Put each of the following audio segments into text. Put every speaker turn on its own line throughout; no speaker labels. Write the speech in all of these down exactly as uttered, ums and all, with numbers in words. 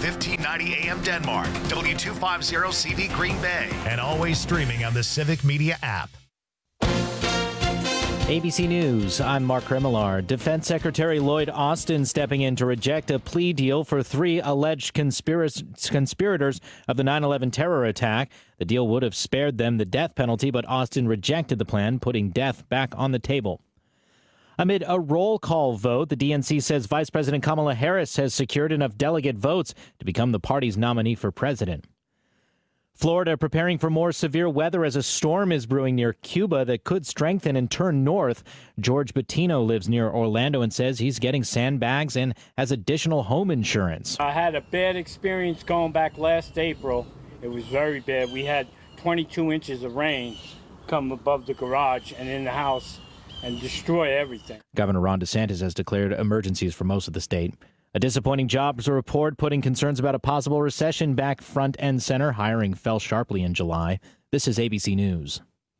fifteen ninety A M Denmark, W two fifty C V Green Bay, and always streaming on the Civic Media app.
A B C News, I'm Mark Remillard. Defense Secretary Lloyd Austin stepping in to reject a plea deal for three alleged conspirac- conspirators of the nine eleven terror attack. The deal would have spared them the death penalty, but Austin rejected the plan, putting death back on the table. Amid a roll call vote, the D N C says Vice President Kamala Harris has secured enough delegate votes to become the party's nominee for president. Florida preparing for more severe weather as a storm is brewing near Cuba that could strengthen and turn north. George Bettino lives near Orlando and says he's getting sandbags and has additional home insurance.
I had a bad experience going back last April. It was very bad. We had twenty-two inches of rain come above the garage and in the house and destroy everything.
Governor Ron DeSantis has declared emergencies for most of the state. A disappointing jobs report putting concerns about a possible recession back front and center. Hiring fell sharply in July. This is A B C News.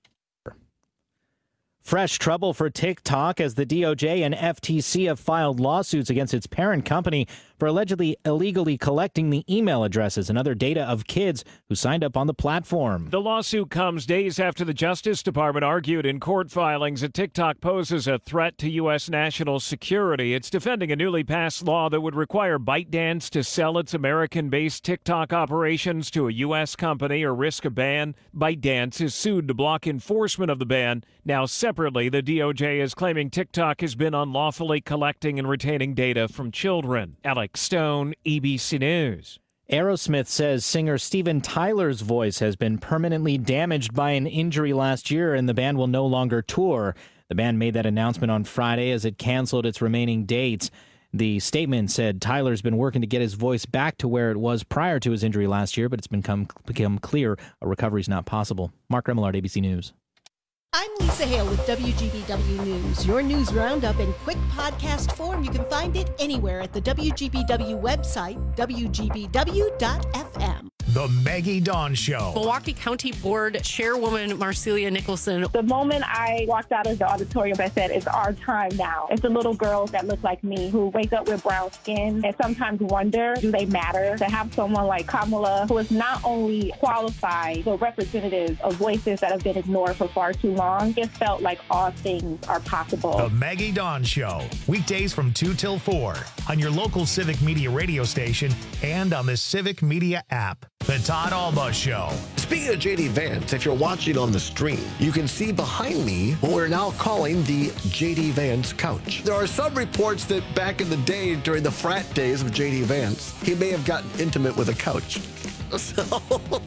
Fresh trouble for TikTok as the D O J and F T C have filed lawsuits against its parent company for allegedly illegally collecting the email addresses and other data of kids who signed up on the platform.
The lawsuit comes days after the Justice Department argued in court filings that TikTok poses a threat to U S national security. It's defending a newly passed law that would require ByteDance to sell its American-based TikTok operations to a U S company or risk a ban. ByteDance is sued to block enforcement of the ban. Now, separately, the D O J is claiming TikTok has been unlawfully collecting and retaining data from children. Alex Stone, A B C News.
Aerosmith says singer Steven Tyler's voice has been permanently damaged by an injury last year and the band will no longer tour. The band made that announcement on Friday as it canceled its remaining dates. The statement said Tyler's been working to get his voice back to where it was prior to his injury last year, but it's become, become clear a recovery is not possible. Mark Remillard, A B C News.
I'm Lisa Hale with W G B W News. Your news roundup in quick podcast form. You can find it anywhere at the W G B W website, W G B W dot F M.
The Maggie Dawn Show.
Milwaukee County Board Chairwoman Marcelia Nicholson.
The moment I walked out of the auditorium, I said, it's our time now. It's the little girls that look like me who wake up with brown skin and sometimes wonder, do they matter? To have someone like Kamala, who is not only qualified, but representative of voices that have been ignored for far too long, it felt like all things are possible.
The Maggie Dawn Show. Weekdays from two till four on your local Civic Media radio station and on the Civic Media app. The Todd Alba Show.
Speaking of J D Vance, if you're watching on the stream, you can see behind me what we're now calling the J D Vance couch. There are some reports that back in the day, during the frat days of J D Vance, he may have gotten intimate with a couch. So...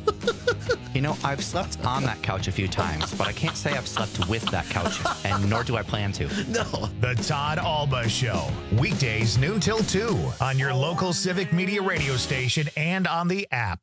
You know, I've slept on that couch a few times, but I can't say I've slept with that couch, and nor do I plan to.
No.
The Todd Alba Show. Weekdays noon till two on your local Civic Media radio station and on the app.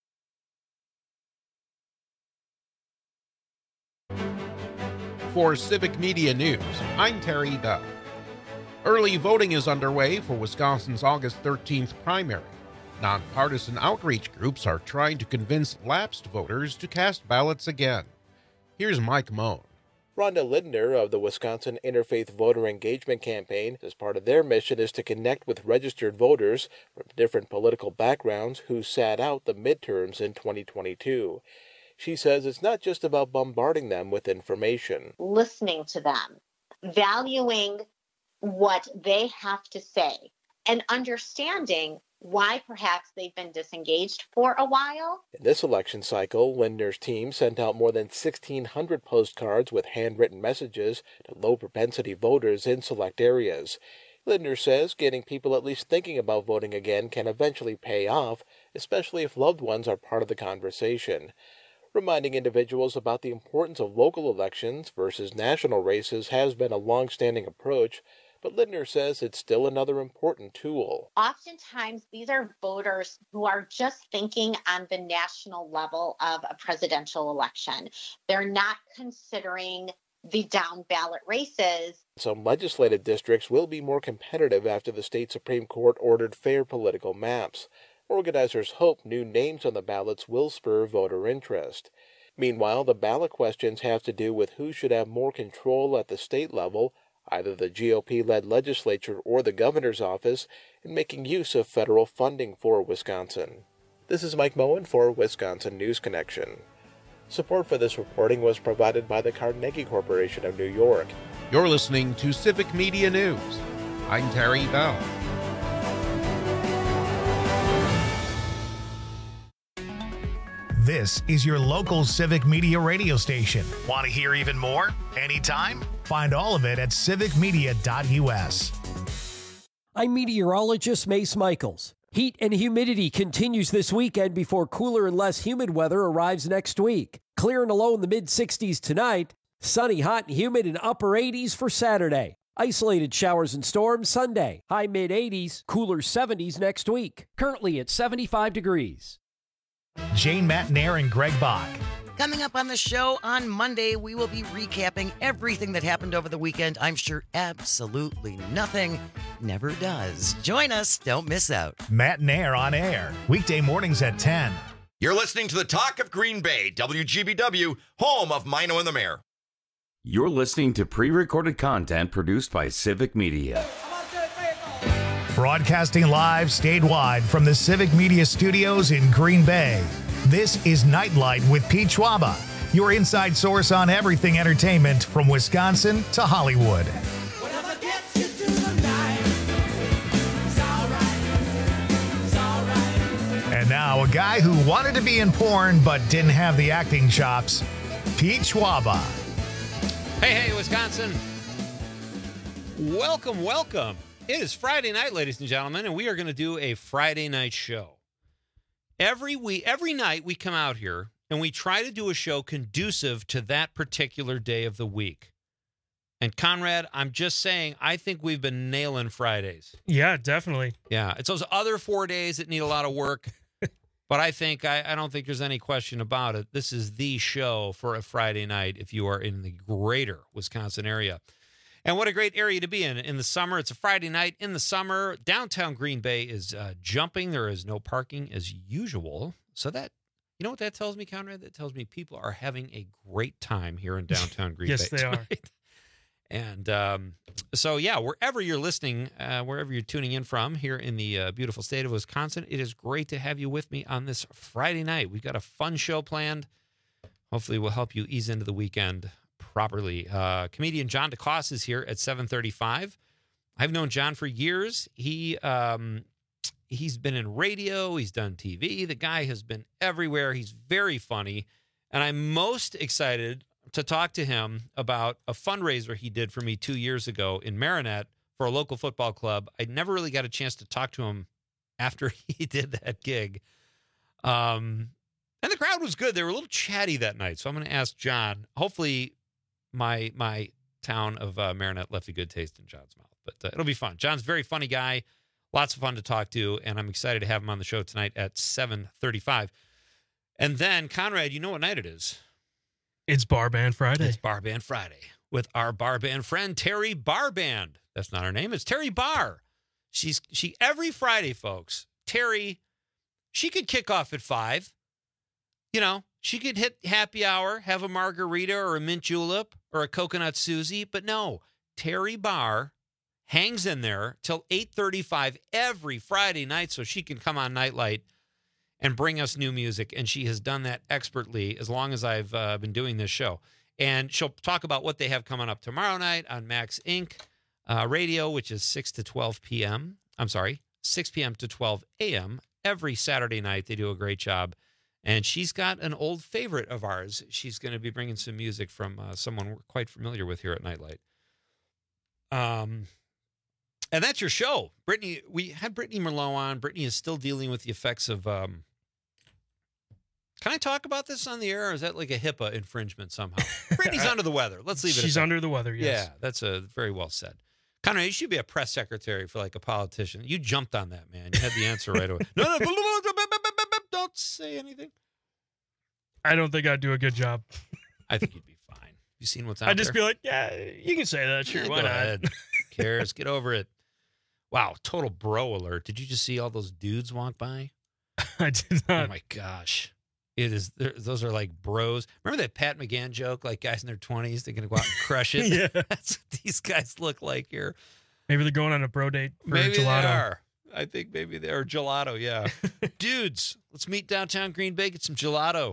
For Civic Media News, I'm Terry Duff. Early voting is underway for Wisconsin's August thirteenth primary. Nonpartisan outreach groups are trying to convince lapsed voters to cast ballots again. Here's Mike Moan.
Rhonda Lindner of the Wisconsin Interfaith Voter Engagement Campaign says part of their mission is to connect with registered voters from different political backgrounds who sat out the midterms in twenty twenty-two. She says it's not just about bombarding them with information.
Listening to them, valuing what they have to say, and understanding why perhaps they've been disengaged for a while.
In this election cycle, Lindner's team sent out more than sixteen hundred postcards with handwritten messages to low-propensity voters in select areas. Lindner says getting people at least thinking about voting again can eventually pay off, especially if loved ones are part of the conversation. Reminding individuals about the importance of local elections versus national races has been a long-standing approach, but Lindner says it's still another important tool.
Oftentimes, these are voters who are just thinking on the national level of a presidential election. They're not considering the down ballot races.
Some legislative districts will be more competitive after the state Supreme Court ordered fair political maps. Organizers hope new names on the ballots will spur voter interest. Meanwhile, the ballot questions have to do with who should have more control at the state level, either the G O P-led legislature or the governor's office, in making use of federal funding for Wisconsin. This is Mike Moen for Wisconsin News Connection. Support for this reporting was provided by the Carnegie Corporation of New York.
You're listening to Civic Media News. I'm Terry Bell.
This is your local Civic Media radio station. Want to hear even more? Anytime? Find all of it at civic media dot u s.
I'm meteorologist Mace Michaels. Heat and humidity continues this weekend before cooler and less humid weather arrives next week. Clear and low in the mid sixties tonight. Sunny, hot, and humid in upper eighties for Saturday. Isolated showers and storms Sunday. High mid eighties, cooler seventies next week. Currently at seventy-five degrees.
Jane Matnair and Greg Bach.
Coming up on the show on Monday, we will be recapping everything that happened over the weekend. I'm sure absolutely nothing never does. Join us. Don't miss out.
Matnair on air. Weekday mornings at ten.
You're listening to the Talk of Green Bay, W G B W, home of Mino and the Mayor.
You're listening to pre-recorded content produced by Civic Media.
Broadcasting live statewide from the Civic Media Studios in Green Bay. This is Nightlight with Pete Schwaba, your inside source on everything entertainment from Wisconsin to Hollywood. And now, a guy who wanted to be in porn but didn't have the acting chops, Pete Schwaba.
Hey, hey, Wisconsin. Welcome, welcome. It is Friday night, ladies and gentlemen, and we are going to do a Friday night show. Every week, every night we come out here and we try to do a show conducive to that particular day of the week. And Conrad, I'm just saying, I think we've been nailing Fridays.
Yeah, definitely.
Yeah, it's those other four days that need a lot of work. But I think, I, I don't think there's any question about it. This is the show for a Friday night if you are in the greater Wisconsin area. And what a great area to be in. In the summer, it's a Friday night. In the summer, downtown Green Bay is uh, jumping. There is no parking as usual. So that, you know what that tells me, Conrad? That tells me people are having a great time here in downtown Green
yes,
Bay.
Yes, they
tonight. are. And um, so, yeah, wherever you're listening, uh, wherever you're tuning in from here in the uh, beautiful state of Wisconsin, it is great to have you with me on this Friday night. We've got a fun show planned. Hopefully we'll help you ease into the weekend properly. Uh, comedian John DeCoste is here at seven thirty-five. I've known John for years. He um, he's been in radio. He's done T V. The guy has been everywhere. He's very funny. And I'm most excited to talk to him about a fundraiser he did for me two years ago in Marinette for a local football club. I never really got a chance to talk to him after he did that gig. Um, and the crowd was good. They were a little chatty that night. So I'm going to ask John, hopefully my my town of uh, Marinette left a good taste in John's mouth. But uh, it'll be fun. John's a very funny guy. Lots of fun to talk to. And I'm excited to have him on the show tonight at seven thirty-five. And then, Conrad, you know what night it is.
It's Bar Band Friday.
It's Bar Band Friday with our bar band friend, Terry Barband. That's not her name. It's Terry Barr. She's she every Friday, folks. Terry, she could kick off at five. You know, she could hit happy hour, have a margarita or a mint julep or a coconut Susie. But no, Terry Barr hangs in there till eight thirty-five every Friday night so she can come on Nightlight and bring us new music. And she has done that expertly as long as I've uh, been doing this show. And she'll talk about what they have coming up tomorrow night on Max Incorporated. Uh, radio, which is six to twelve p.m. I'm sorry, six p.m. to twelve a.m. every Saturday night. They do a great job. And she's got an old favorite of ours. She's going to be bringing some music from uh, someone we're quite familiar with here at Nightlight. Um, and that's your show. Brittany, we had Brittany Merlot on. Brittany is still dealing with the effects of... Um, can I talk about this on the air, or is that like a HIPAA infringement somehow? Brittany's under the weather. Let's leave it
She's
at that.
under the weather, yes.
Yeah, that's a very well said. Conrad, you should be a press secretary for like a politician. You jumped on that, man. You had the answer right away. No, no, don't say anything.
I don't think I'd do a good job.
I think you'd be fine. You seen what's out
I'd just
there?
be like, yeah, you can say that. Sure,
Yeah,
why
go
not?
ahead. Who cares? Get over it. Wow, total bro alert. Did you just see all those dudes walk by?
I did not.
Oh, my gosh. It is. Those are like bros. Remember that Pat McGann joke? Like guys in their twenties, they're going to go out and crush it.
Yeah.
That's what these guys look like here.
Maybe they're going on a bro date for
Maybe
gelato.
they are. I think maybe they are gelato. Yeah. Dudes, let's meet downtown Green Bay, get some gelato.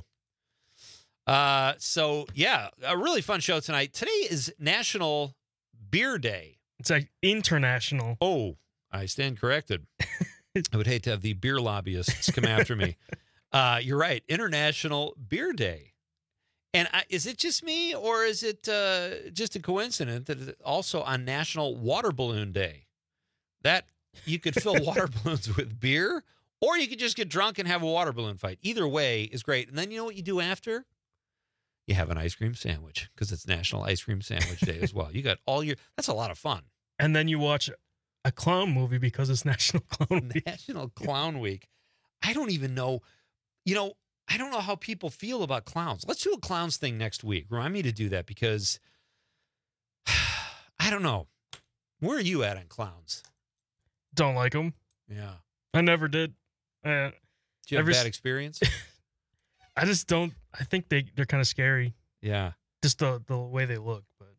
Uh, so yeah, a really fun show tonight. Today is National Beer Day.
It's like international.
Oh, I stand corrected. I would hate to have the beer lobbyists come after me. Uh, you're right. International Beer Day. And I, is it just me, or is it uh, just a coincidence that it's also on National Water Balloon Day? That you could fill water balloons with beer, or you could just get drunk and have a water balloon fight. Either way is great. And then you know what you do after? You have an ice cream sandwich, because it's National Ice Cream Sandwich Day as well. You got all your, that's a lot of fun.
And then you watch a clown movie because it's National Clown Week.
National Clown Week. I don't even know, you know, I don't know how people feel about clowns. Let's do a clowns thing next week. Remind me to do that, because I don't know. Where are you at on clowns?
Don't like them.
Yeah.
I never did. Uh,
Did you have
ever
a bad
s-
experience?
I just don't. I think they, they're kind of scary.
Yeah.
Just the, the way they look. But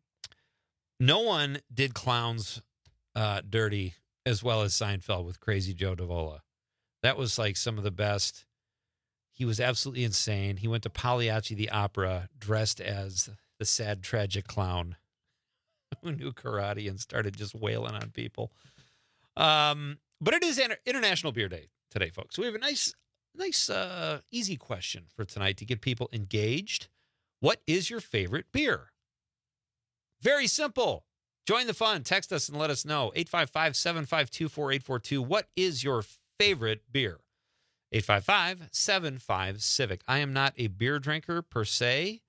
No one did clowns uh, dirty as well as Seinfeld with Crazy Joe Davola. That was like some of the best. He was absolutely insane. He went to Pagliacci the Opera dressed as the sad, tragic clown who knew karate and started just wailing on people. Um, but it is Inter- International Beer Day today, folks. So we have a nice, nice, uh, easy question for tonight to get people engaged. What is your favorite beer? Very simple. Join the fun. Text us and let us know. eight five five, seven five two, four eight four two. What is your favorite beer? eight five five, seven five, Civic. I am not a beer drinker per se.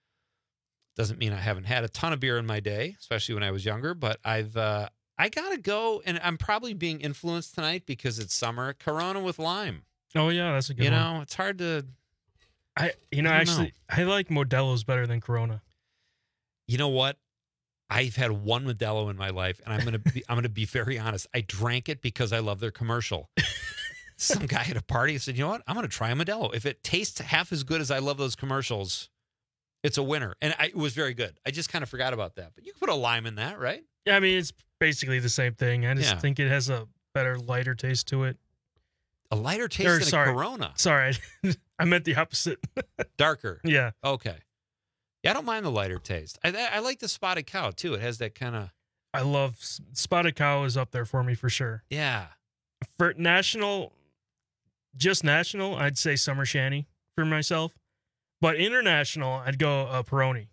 Doesn't mean I haven't had a ton of beer in my day, especially when I was younger, but I've, uh, I gotta go, and I'm probably being influenced tonight because it's summer. Corona with lime.
oh yeah, that's a good
You
one.
know, it's hard to,
I you know
I don't
actually I like Modelo's better than Corona.
you know what? I've had one Modelo in my life, and I'm gonna be, I'm gonna be very honest. I drank it because I love their commercial. Some guy at a party said, "You know what? I'm gonna try a Modelo. If it tastes half as good as I love those commercials, it's a winner." And I, it was very good. I just kind of forgot about that. But you can put a lime in that, right?
Yeah, I mean it's basically the same thing. I just
Yeah.
think it has a better, lighter taste to it.
A lighter taste
Or,
than
sorry.
a Corona.
Sorry, I meant the opposite.
Darker.
Yeah.
Okay. Yeah, I don't mind the lighter taste. I I like the Spotted Cow too. It has that kind of
I love Spotted Cow is up there for me for sure.
yeah.
For national, just national, I'd say Summer Shanty for myself. But international, I'd go uh, Peroni.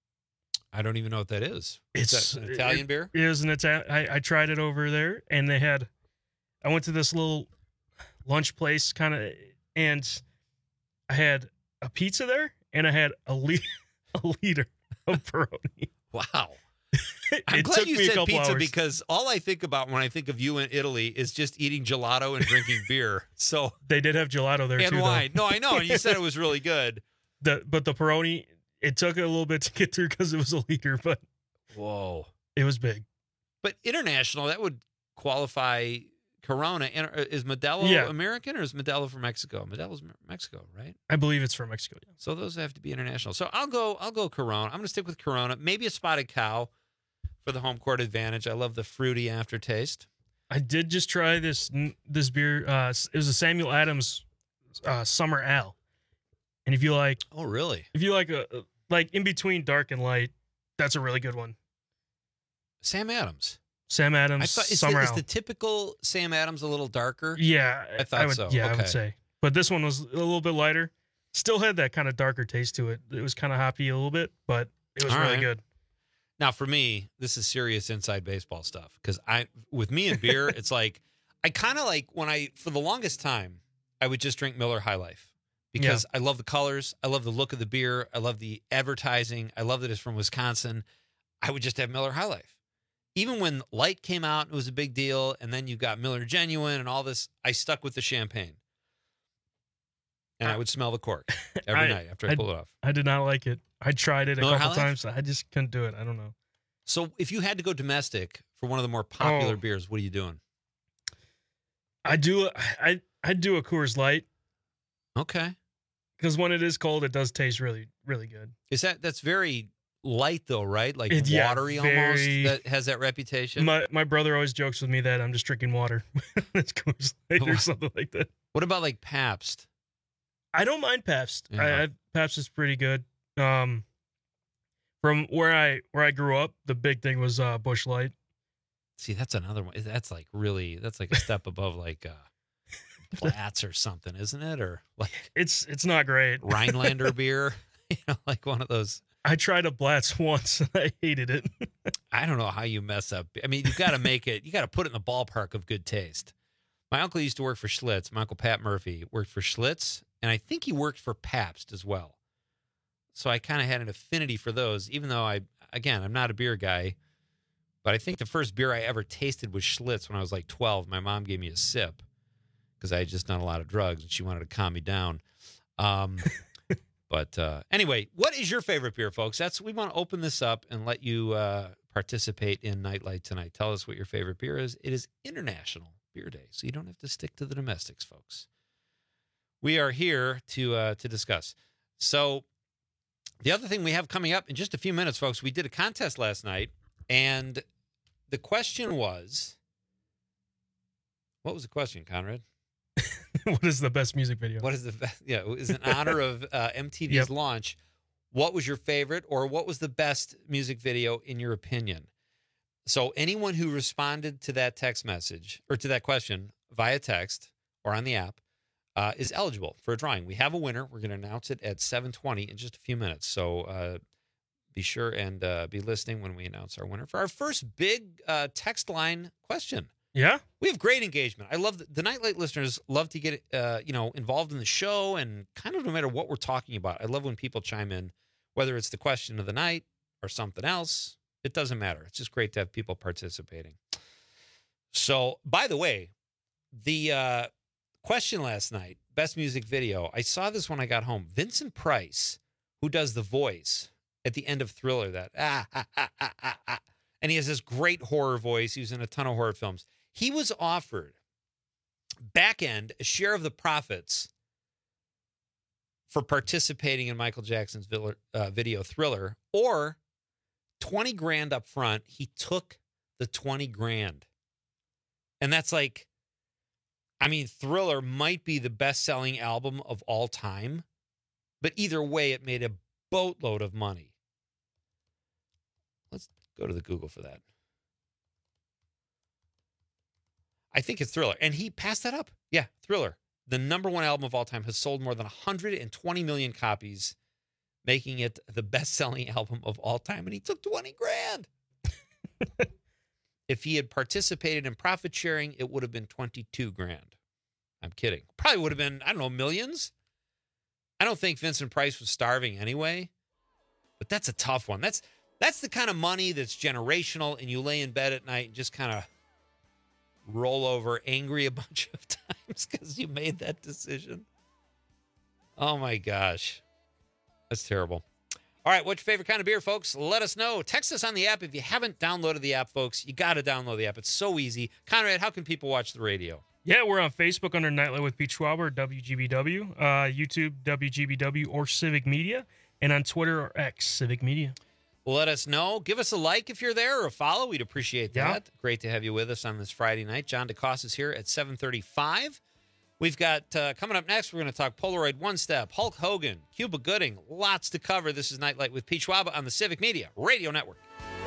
I don't even know what that is.
It's
Is that an Italian
it,
beer?
It is an Italian. I, I tried it over there, and they had. I went to this little lunch place, kind of, and I had a pizza there, and I had a liter, a liter of Peroni.
Wow. I'm
It
glad
took
you
me a
said
couple
pizza
hours.
because all I think about when I think of you in Italy is just eating gelato and drinking beer. So
They did have gelato there
and
too.
wine.
Though.
No, I know. And you said it was really good.
The but the Peroni, it took a little bit to get through because it was a liter, but
Whoa.
it was big.
But international, that would qualify Corona. And, uh, Is Modelo
Yeah.
American or is Modelo from Mexico? Modelo's Me- Mexico, right?
I believe it's from Mexico. Yeah.
So those have to be international. So I'll go. I'll go Corona. I'm going to stick with Corona. Maybe a Spotted Cow for the home court advantage. I love the fruity aftertaste.
I did just try this this beer. Uh, it was a Samuel Adams uh, Summer Ale, and if you like,
Oh, really?
if you like a like in between dark and light, that's a really good one.
Sam Adams.
Sam Adams
I thought is
Summer
the, is
Ale.
the typical Sam Adams a little darker?
yeah,
I thought
would,
so.
Yeah, I
Okay.
would say, but this one was a little bit lighter. Still had that kind of darker taste to it. It was kind of hoppy a little bit, but it was
All
really
right.
good.
Now, for me, this is serious inside baseball stuff because I, with me and beer, it's like I kind of like when I, for the longest time, I would just drink Miller High Life because I love the colors, I love the look of the beer, I love the advertising, I love that it's from Wisconsin. I would just have Miller High Life. Even when Light came out, it was a big deal, and then you got Miller Genuine and all this. I stuck with the champagne, and I would smell the cork every
I-
night after I,
I-
pulled it off.
I did not like it. I tried it a
Miller
couple
High Life?
times. I just couldn't do it. I don't know.
So, if you had to go domestic for one of the more popular
Oh.
beers, what are you doing?
I do. I I do a Coors Light
Okay.
because when it is cold, it does taste really, really good.
Is that that's very light though, right? Like
It- yeah,
watery
very-
almost. That has that reputation.
My my brother always jokes with me that I'm just drinking water. It's Coors Light or something like that.
What about like Pabst?
I don't mind Pabst.
Yeah.
I, I, Pabst is pretty good. Um, from where I where I grew up, the big thing was uh, Busch Light.
See, that's another one. That's like really. That's like a step above like uh, Platts or something, isn't it? Or like
It's it's not great.
Rhinelander beer. You know, like one of those.
I tried a Blatz once and I hated it.
I don't know how you mess up. I mean, you've got to make it, you got to put it in the ballpark of good taste. My uncle used to work for Schlitz. My uncle Pat Murphy worked for Schlitz, and I think he worked for Pabst as well. So I kind of had an affinity for those, even though I, again, I'm not a beer guy. But I think the first beer I ever tasted was Schlitz when I was like twelve. My mom gave me a sip because I had just done a lot of drugs, and she wanted to calm me down. Um But uh, anyway, what is your favorite beer, folks? That's we want to open this up and let you uh, participate in Nightlight tonight. Tell us what your favorite beer is. It is International Beer Day, so you don't have to stick to the domestics, folks. We are here to uh, to discuss. So the other thing we have coming up in just a few minutes, folks, we did a contest last night, and the question was, what was the question, Conrad?
What is the best music video?
What is the best? Yeah, it was in honor of uh, M T V's
Yep.
launch. What was your favorite, or what was the best music video in your opinion? So anyone who responded to that text message or to that question via text or on the app uh, is eligible for a drawing. We have a winner. We're going to announce it at seven twenty in just a few minutes. So uh, be sure and uh, be listening when we announce our winner for our first big uh, text line question.
Yeah,
we have great engagement. I love the, the Nightlight listeners love to get uh, you know involved in the show, and kind of no matter what we're talking about. I love when people chime in, whether it's the question of the night or something else. It doesn't matter. It's just great to have people participating. So, by the way, the uh, question last night, best music video. I saw this when I got home. Vincent Price, who does the voice at the end of Thriller, that ah ah ah ah ah, ah. And he has this great horror voice. He was in a ton of horror films. He was offered back end a share of the profits for participating in Michael Jackson's uh, video Thriller, or twenty grand up front. He took the twenty grand. And that's like, I mean, Thriller might be the best-selling album of all time, but either way, it made a boatload of money. Let's go to the Google for that. I think it's Thriller. And he passed that up. Yeah, Thriller. The number one album of all time has sold more than one hundred twenty million copies, making it the best-selling album of all time. And he took twenty grand. If he had participated in profit sharing, it would have been twenty-two grand. I'm kidding. Probably would have been, I don't know, millions. I don't think Vincent Price was starving anyway. But that's a tough one. That's that's the kind of money that's generational, and you lay in bed at night and just kind of roll over angry a bunch of times because you made that decision. Oh my gosh. That's terrible. All right, what's your favorite kind of beer, folks? Let us know. Text us on the app. If you haven't downloaded the app, folks, you got to download the app. It's so easy. Conrad, how can people watch the radio?
Yeah, we're on Facebook under Nightlight with Pete Schwaber, W G B W, uh, YouTube, W G B W or Civic Media, and on Twitter or X, Civic Media.
Let us know. Give us a like if you're there, or a follow. We'd appreciate that.
Yeah.
Great to have you with us on this Friday night. John DeCosta is here at seven thirty-five. We've got, uh, coming up next, we're going to talk Polaroid One Step, Hulk Hogan, Cuba Gooding. Lots to cover. This is Nightlight with Pete Schwaba on the Civic Media Radio Network.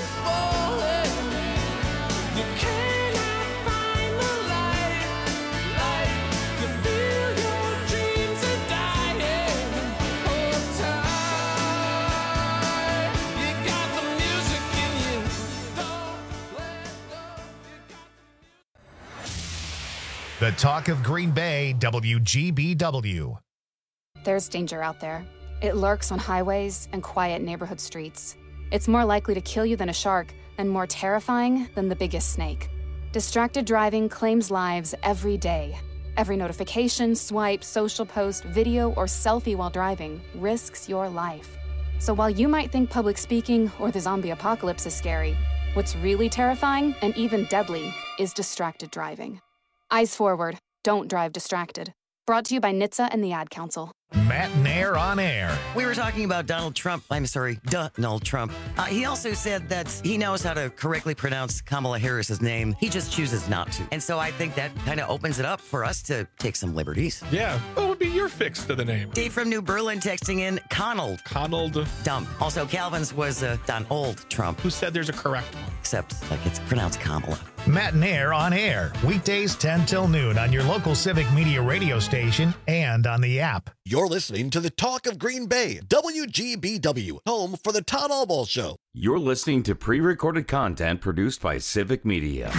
The talk of Green Bay, W G B W.
There's danger out there. It lurks on highways and quiet neighborhood streets. It's more likely to kill you than a shark, and more terrifying than the biggest snake. Distracted driving claims lives every day. Every notification, swipe, social post, video, or selfie while driving risks your life. So while you might think public speaking or the zombie apocalypse is scary, what's really terrifying and even deadly is distracted driving. Eyes forward. Don't drive distracted. Brought to you by N H T S A and the Ad Council.
Matt Nair on air.
We were talking about Donald Trump. I'm sorry, Donald Trump. Uh, he also said that he knows how to correctly pronounce Kamala Harris's name. He just chooses not to. And so I think that kind of opens it up for us to take some liberties.
Yeah. What would be your fix to the name?
Dave from New Berlin texting in Conald.
Conald.
Dumb. Also, Calvin's was uh, Donald Trump.
Who said there's a correct one?
Except, like, it's pronounced Kamala.
Matt Nair on air. Weekdays ten till noon on your local Civic Media radio station and on the app.
You're listening to the Talk of Green Bay, W G B W, home for the Todd Albaugh Show.
You're listening to pre-recorded content produced by Civic Media.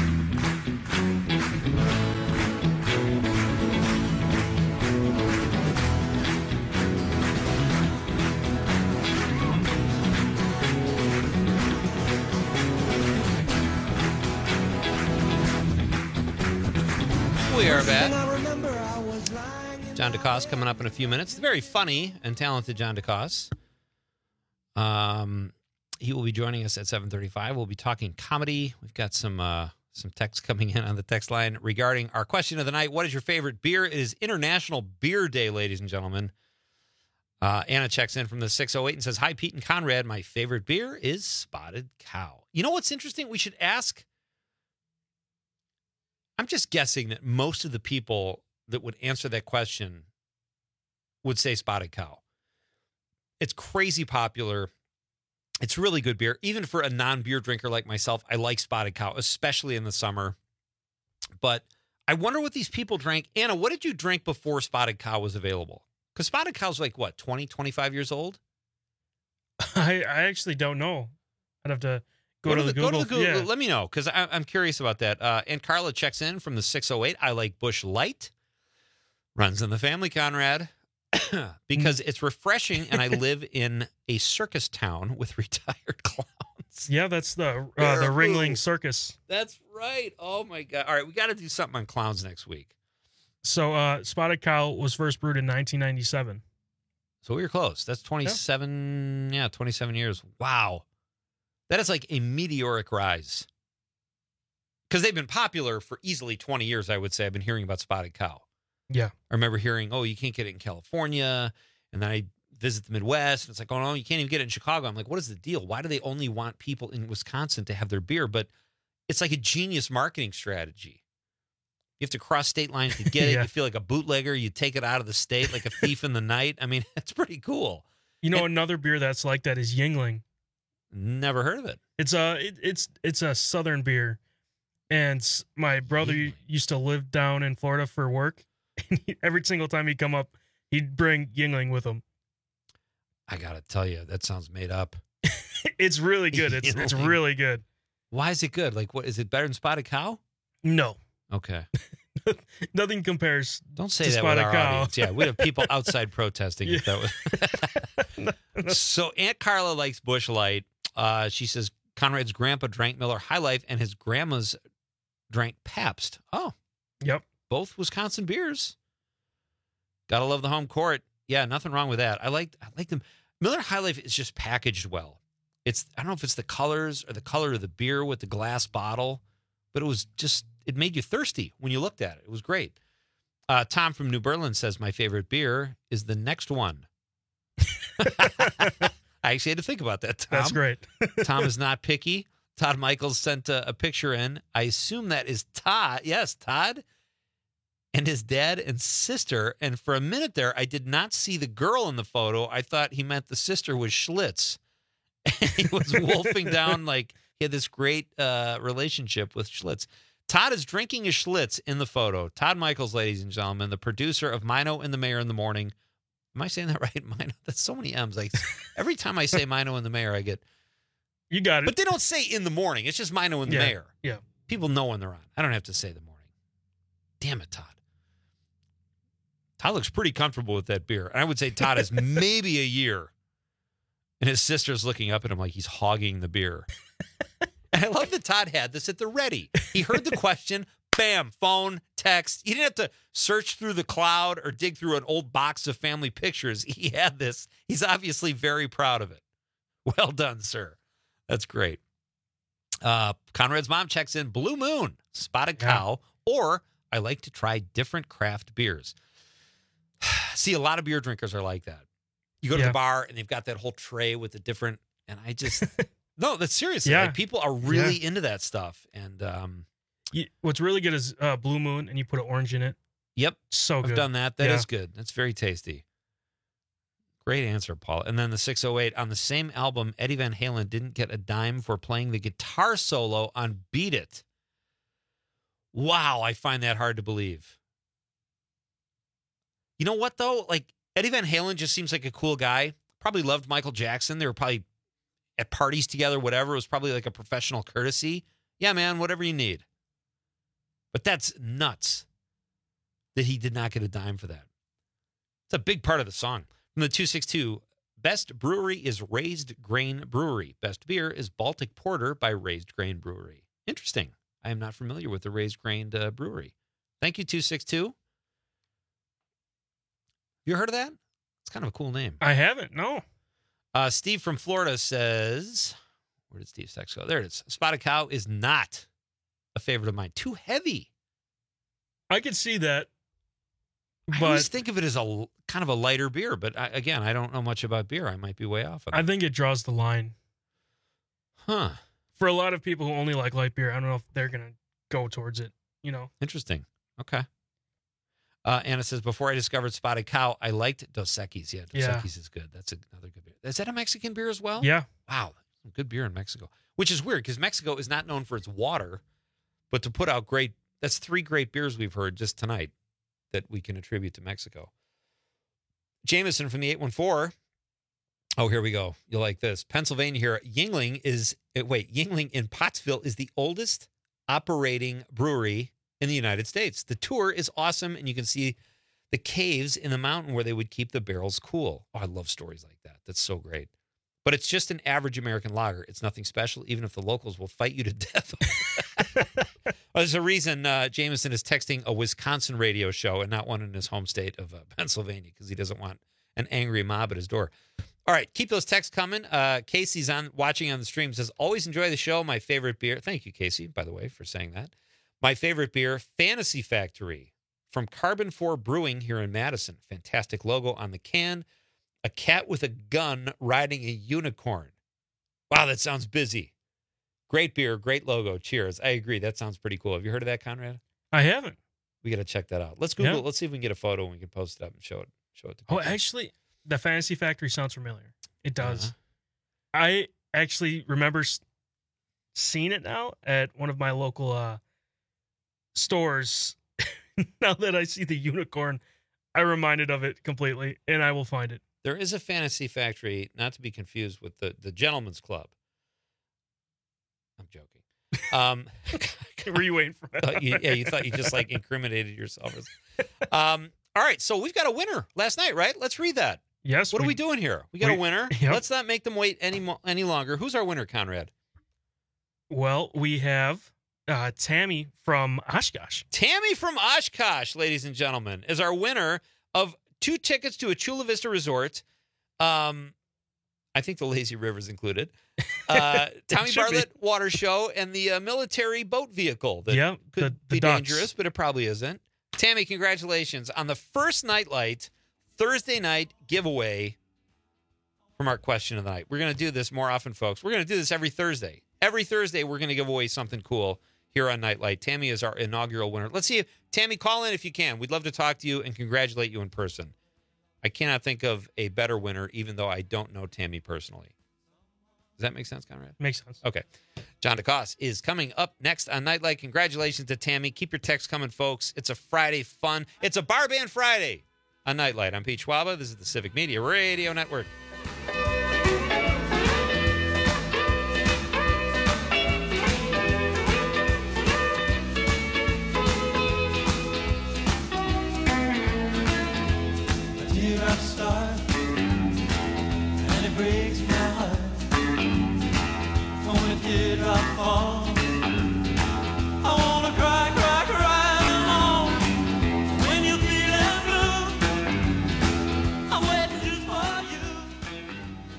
We are back. John DeCoste coming up in a few minutes. The very funny and talented John DeCoste. Um, he will be joining us at seven thirty-five. We'll be talking comedy. We've got some uh, some text coming in on the text line regarding our question of the night. What is your favorite beer? It is International Beer Day, ladies and gentlemen. Uh, Anna checks in from the six oh eight and says, hi, Pete and Conrad. My favorite beer is Spotted Cow. You know what's interesting? We should ask. I'm just guessing that most of the people that would answer that question would say Spotted Cow. It's crazy popular. It's really good beer. Even for a non-beer drinker like myself, I like Spotted Cow, especially in the summer. But I wonder what these people drank. Anna, what did you drink before Spotted Cow was available? Because Spotted Cow's like, what, twenty, twenty-five years old?
I, I actually don't know. I'd have to go,
Go
to
to
the
the,
Google.
go to the Google.
Yeah.
Let me know, because I'm curious about that. Uh, and Carla checks in from the six oh eight. I like Busch Light. Runs in the family, Conrad, because it's refreshing, and I live in a circus town with retired clowns.
Yeah, that's the uh, the Ringling Circus.
That's right. Oh, my God. All right, we got to do something on clowns next week.
So uh, Spotted Cow was first brewed in nineteen ninety-seven.
So we were close. That's twenty-seven, yeah, yeah twenty-seven years. Wow. That is like a meteoric rise. Because they've been popular for easily twenty years, I would say. I've been hearing about Spotted Cow.
Yeah.
I remember hearing, oh, you can't get it in California. And then I visit the Midwest, and it's like, oh, no, you can't even get it in Chicago. I'm like, what is the deal? Why do they only want people in Wisconsin to have their beer? But it's like a genius marketing strategy. You have to cross state lines to get
Yeah.
it. You feel like a bootlegger. You take it out of the state like a thief in the night. I mean, it's pretty cool.
You know,
And-
another beer that's like that is Yingling.
Never heard of it.
It's a it, it's it's a Southern beer, and s- my brother
Yingling.
used to live down in Florida for work. And he, every single time he'd come up, he'd bring Yingling with him.
I got to tell you, that sounds made up.
It's really good. It's it's
Yingling.
really good.
Why is it good? Like, what is it better than Spotted Cow?
No,
Okay.
nothing compares.
Don't say
to
that with
Spotted
our
Cow.
audience. Yeah, we have people outside protesting. If that was... So Aunt Carla likes Busch Light. Uh, she says Conrad's grandpa drank Miller High Life and his grandma's drank Pabst. Oh,
Yep.
both Wisconsin beers. Gotta love the home court. Yeah, nothing wrong with that. I like I like them. Miller High Life is just packaged well. It's I don't know if it's the colors or the color of the beer with the glass bottle, but it was just it made you thirsty when you looked at it. It was great. Uh, Tom from New Berlin says my favorite beer is the next one. I actually had to think about that, Tom.
That's great.
Tom is not picky. Todd Michaels sent a, a picture in. I assume that is Todd. Yes, Todd and his dad and sister. And for a minute there, I did not see the girl in the photo. I thought he meant the sister was Schlitz. And he was wolfing down like he had this great uh, relationship with Schlitz. Todd is drinking a Schlitz in the photo. Todd Michaels, ladies and gentlemen, the producer of Mino and the Mayor in the Morning. Am I saying that right? Mino. That's so many M's. Like every time I say Mino and the Mayor, I get.
You got it.
But they don't say in the morning. It's just Mino and the
Yeah,
Mayor.
yeah.
People know when they're on. I don't have to say the morning. Damn it, Todd. Todd looks pretty comfortable with that beer. And I would say Todd has maybe a year. And his sister's looking up at him like he's hogging the beer. And I love that Todd had this at the ready. He heard the question, bam, phone, text. He didn't have to search through the cloud or dig through an old box of family pictures. He had this. He's obviously very proud of it. Well done, sir. That's great. Uh, Conrad's mom checks in Blue Moon, Spotted Cow, or I like to try different craft beers. See, a lot of beer drinkers are like that. You go to
Yeah.
the bar and they've got that whole tray with the different, and I just, no, that's seriously.
Yeah.
Like, people are really
Yeah.
into that stuff. And um,
You, what's really good is uh, Blue Moon, and you put an orange in it.
yep,
So
I've
good.
done that. That is
Yeah.
good. That's very tasty. Great answer, Paul. And then the six oh eight, on the same album, Eddie Van Halen didn't get a dime for playing the guitar solo on Beat It. Wow, I find that hard to believe. You know what, though? Like, Eddie Van Halen just seems like a cool guy. Probably loved Michael Jackson. They were probably at parties together, whatever. It was probably like a professional courtesy. Yeah, man, whatever you need. But that's nuts that he did not get a dime for that. It's a big part of the song. From the two sixty-two, best brewery is Raised Grain Brewery. Best beer is Baltic Porter by Raised Grain Brewery. Interesting. I am not familiar with the Raised Grain uh, Brewery. Thank you, two sixty-two. You heard of that? It's kind of a cool name.
I haven't, no.
Uh, Steve from Florida says, where did Steve's text go? There it is. Spotted Cow is not a favorite of mine. Too heavy.
I could see that.
I
But
always think of it as a kind of a lighter beer, but I, again, I don't know much about beer. I might be way off on
I
that.
think it draws the line.
Huh.
For a lot of people who only like light beer, I don't know if they're going to go towards it, you know?
Interesting. Okay. Uh, Anna says, before I discovered Spotted Cow, I liked Dos Equis. Yeah, Dos
Yeah.
Equis is good. That's another good beer. Is that a Mexican beer as well?
Yeah.
Wow. Some good beer in Mexico. Which is weird because Mexico is not known for its water, but to put out great, that's three great beers we've heard just tonight that we can attribute to Mexico. Jameson from the eight one four. Oh, here we go. You'll like this. Pennsylvania here. Yingling is, eh, wait, Yingling in Pottsville is the oldest operating brewery in the United States. The tour is awesome, and you can see the caves in the mountain where they would keep the barrels cool. Oh, I love stories like that. That's so great. But it's just an average American lager. It's nothing special, even if the locals will fight you to death. Well, there's a reason uh, Jameson is texting a Wisconsin radio show and not one in his home state of uh, Pennsylvania, because he doesn't want an angry mob at his door. All right, keep those texts coming. Uh, Casey's on watching on the stream, says, always enjoy the show. My favorite beer. Thank you, Casey, by the way, for saying that. My favorite beer, Fantasy Factory from Carbon four Brewing here in Madison. Fantastic logo on the can. A cat with a gun riding a unicorn. Wow, that sounds busy. Great beer, great logo. Cheers. I agree. That sounds pretty cool. Have you heard of that, Conrad?
I haven't.
We got to check that out. Let's Google
Yeah.
it. Let's see if we can get a photo and we can post it up and show it. Show it to
Oh,
people.
actually, the Fantasy Factory sounds familiar. It does.
Uh-huh.
I actually remember s- seeing it now at one of my local uh, stores. Now that I see the unicorn, I reminded of it completely, and I will find it.
There is a Fantasy Factory, not to be confused with the, the Gentleman's Club. I'm joking. Um,
Were you waiting for
thought you, yeah, you thought you just like incriminated yourself. Um, all right, so we've got a winner last night, right? Let's read that.
Yes.
What are we doing here? We got
we-
a winner.
Yep.
Let's not make them wait any mo- any longer. Who's our winner, Conrad?
Well, we have uh, Tammy from Oshkosh.
Tammy from Oshkosh, ladies and gentlemen, is our winner of two tickets to a Chula Vista resort. Um, I think the Lazy River's included. Uh, Tommy
should be.
Bartlett Water Show and the uh, military boat vehicle that
Yep,
could
the- the
be
ducks.
dangerous, but it probably isn't. Tammy, congratulations on the first Nightlight Thursday night giveaway from our question of the night. We're going to do this more often, folks. We're going to do this every Thursday. Every Thursday, we're going to give away something cool here on Nightlight. Tammy is our inaugural winner. Let's see if Tammy, call in if you can. We'd love to talk to you and congratulate you in person. I cannot think of a better winner, even though I don't know Tammy personally. Does that make sense, Conrad?
Makes sense.
Okay. John DeCoste is coming up next on Nightlight. Congratulations to Tammy. Keep your texts coming, folks. It's a Friday fun. It's a Bar Band Friday on Nightlight. I'm Pete Schwaba. This is the Civic Media Radio Network.
Teardrop start, and it breaks my heart. When a teardrop falls, I wanna cry, cry, cry alone. When you're feeling blue, I'm waiting just for you.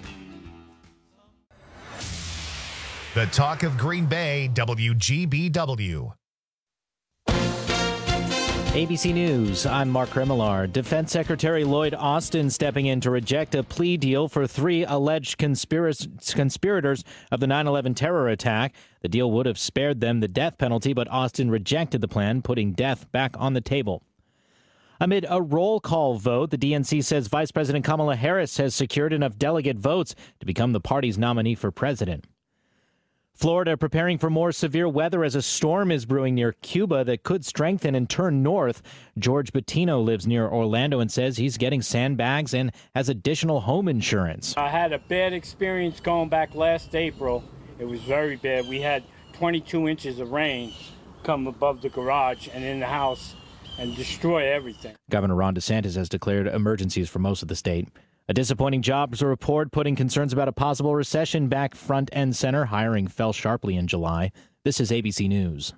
The talk of Green Bay, W G B W.
A B C News, I'm Mark Remillard. Defense Secretary Lloyd Austin stepping in to reject a plea deal for three alleged conspirac- conspirators of the nine eleven terror attack. The deal would have spared them the death penalty, but Austin rejected the plan, putting death back on the table. Amid a roll call vote, the D N C says Vice President Kamala Harris has secured enough delegate votes to become the party's nominee for president. Florida preparing for more severe weather as a storm is brewing near Cuba that could strengthen and turn north. George Bettino lives near Orlando and says he's getting sandbags and has additional home insurance.
I had a bad experience going back last April. It was very bad. We had twenty-two inches of rain come above the garage and in the house and destroy everything.
Governor Ron DeSantis has declared emergencies for most of the state. A disappointing jobs report putting concerns about a possible recession back front and center. Hiring fell sharply in July. This is A B C News.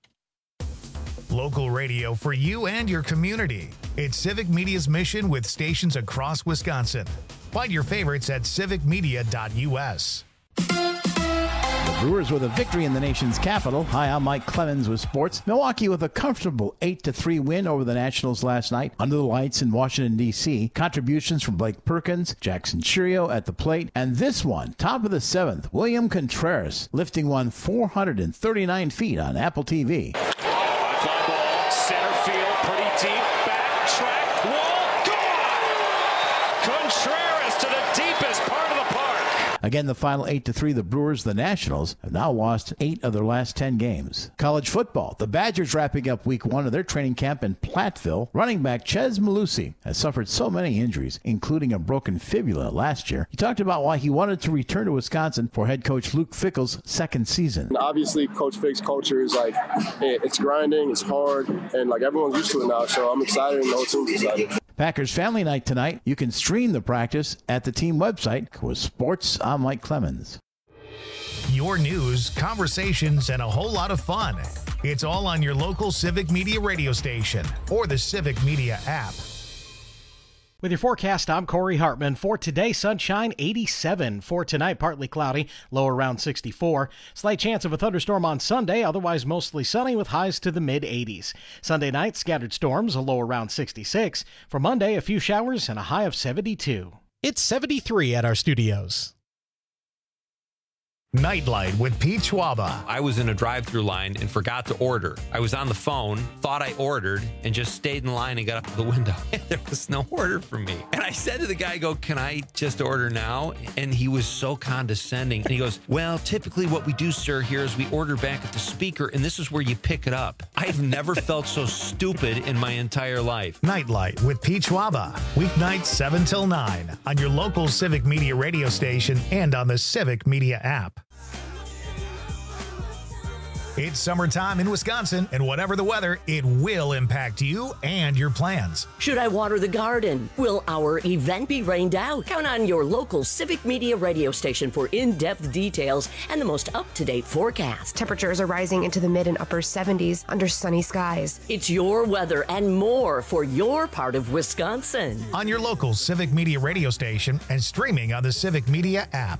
Local radio for you and your community. It's Civic Media's mission with stations across Wisconsin. Find your favorites at civic media dot u s.
The Brewers with a victory in the nation's capital. Hi, I'm Mike Clemens with sports. Milwaukee with a comfortable eight to three win over the Nationals last night under the lights in Washington, D C Contributions from Blake Perkins, Jackson Churio at the plate, and this one, top of the seventh, William Contreras lifting one four hundred thirty-nine feet on Apple T V.
Fly ball, center field, pretty deep, back track, wall, gone! Contreras to the deepest part of the park.
Again, the final eight to three, the Brewers, the Nationals, have now lost eight of their last ten games. College football, the Badgers wrapping up week one of their training camp in Platteville. Running back Chez Malusi has suffered so many injuries, including a broken fibula last year. He talked about why he wanted to return to Wisconsin for head coach Luke Fickell's second season.
Obviously, Coach Fick's culture is like, it's grinding, it's hard, and like everyone's used to it now, so I'm excited and the whole team's excited.
Packers Family Night tonight. You can stream the practice at the team website. With sports, I'm Mike Clemens.
Your news, conversations, and a whole lot of fun. It's all on your local Civic Media radio station or the Civic Media app.
With your forecast, I'm Corey Hartman. For today, sunshine, eighty-seven. For tonight, partly cloudy, low around sixty-four. Slight chance of a thunderstorm on Sunday, otherwise mostly sunny with highs to the mid-eighties. Sunday night, scattered storms, a low around sixty-six. For Monday, a few showers and a high of seventy-two.
It's seventy-three at our studios.
Nightlight with Pete Schwaba.
I was in a drive-thru line and forgot to order. I was on the phone, thought I ordered, and just stayed in line and got up to the window. And there was no order for me. And I said to the guy, I go, can I just order now? And he was so condescending. And he goes, well, typically what we do, sir, here is we order back at the speaker, and this is where you pick it up. I've never felt so stupid in my entire life.
Nightlight with Pete Schwaba. Weeknights seven till nine on your local Civic Media radio station and on the Civic Media app. It's summertime in Wisconsin, and whatever the weather, it will impact you and your plans.
Should I water the garden? Will our event be rained out? Count on your local Civic Media radio station for in-depth details and the most up-to-date forecast.
Temperatures are rising into the mid and upper seventies under sunny skies.
It's your weather and more for your part of Wisconsin.
On your local Civic Media radio station and streaming on the Civic Media app.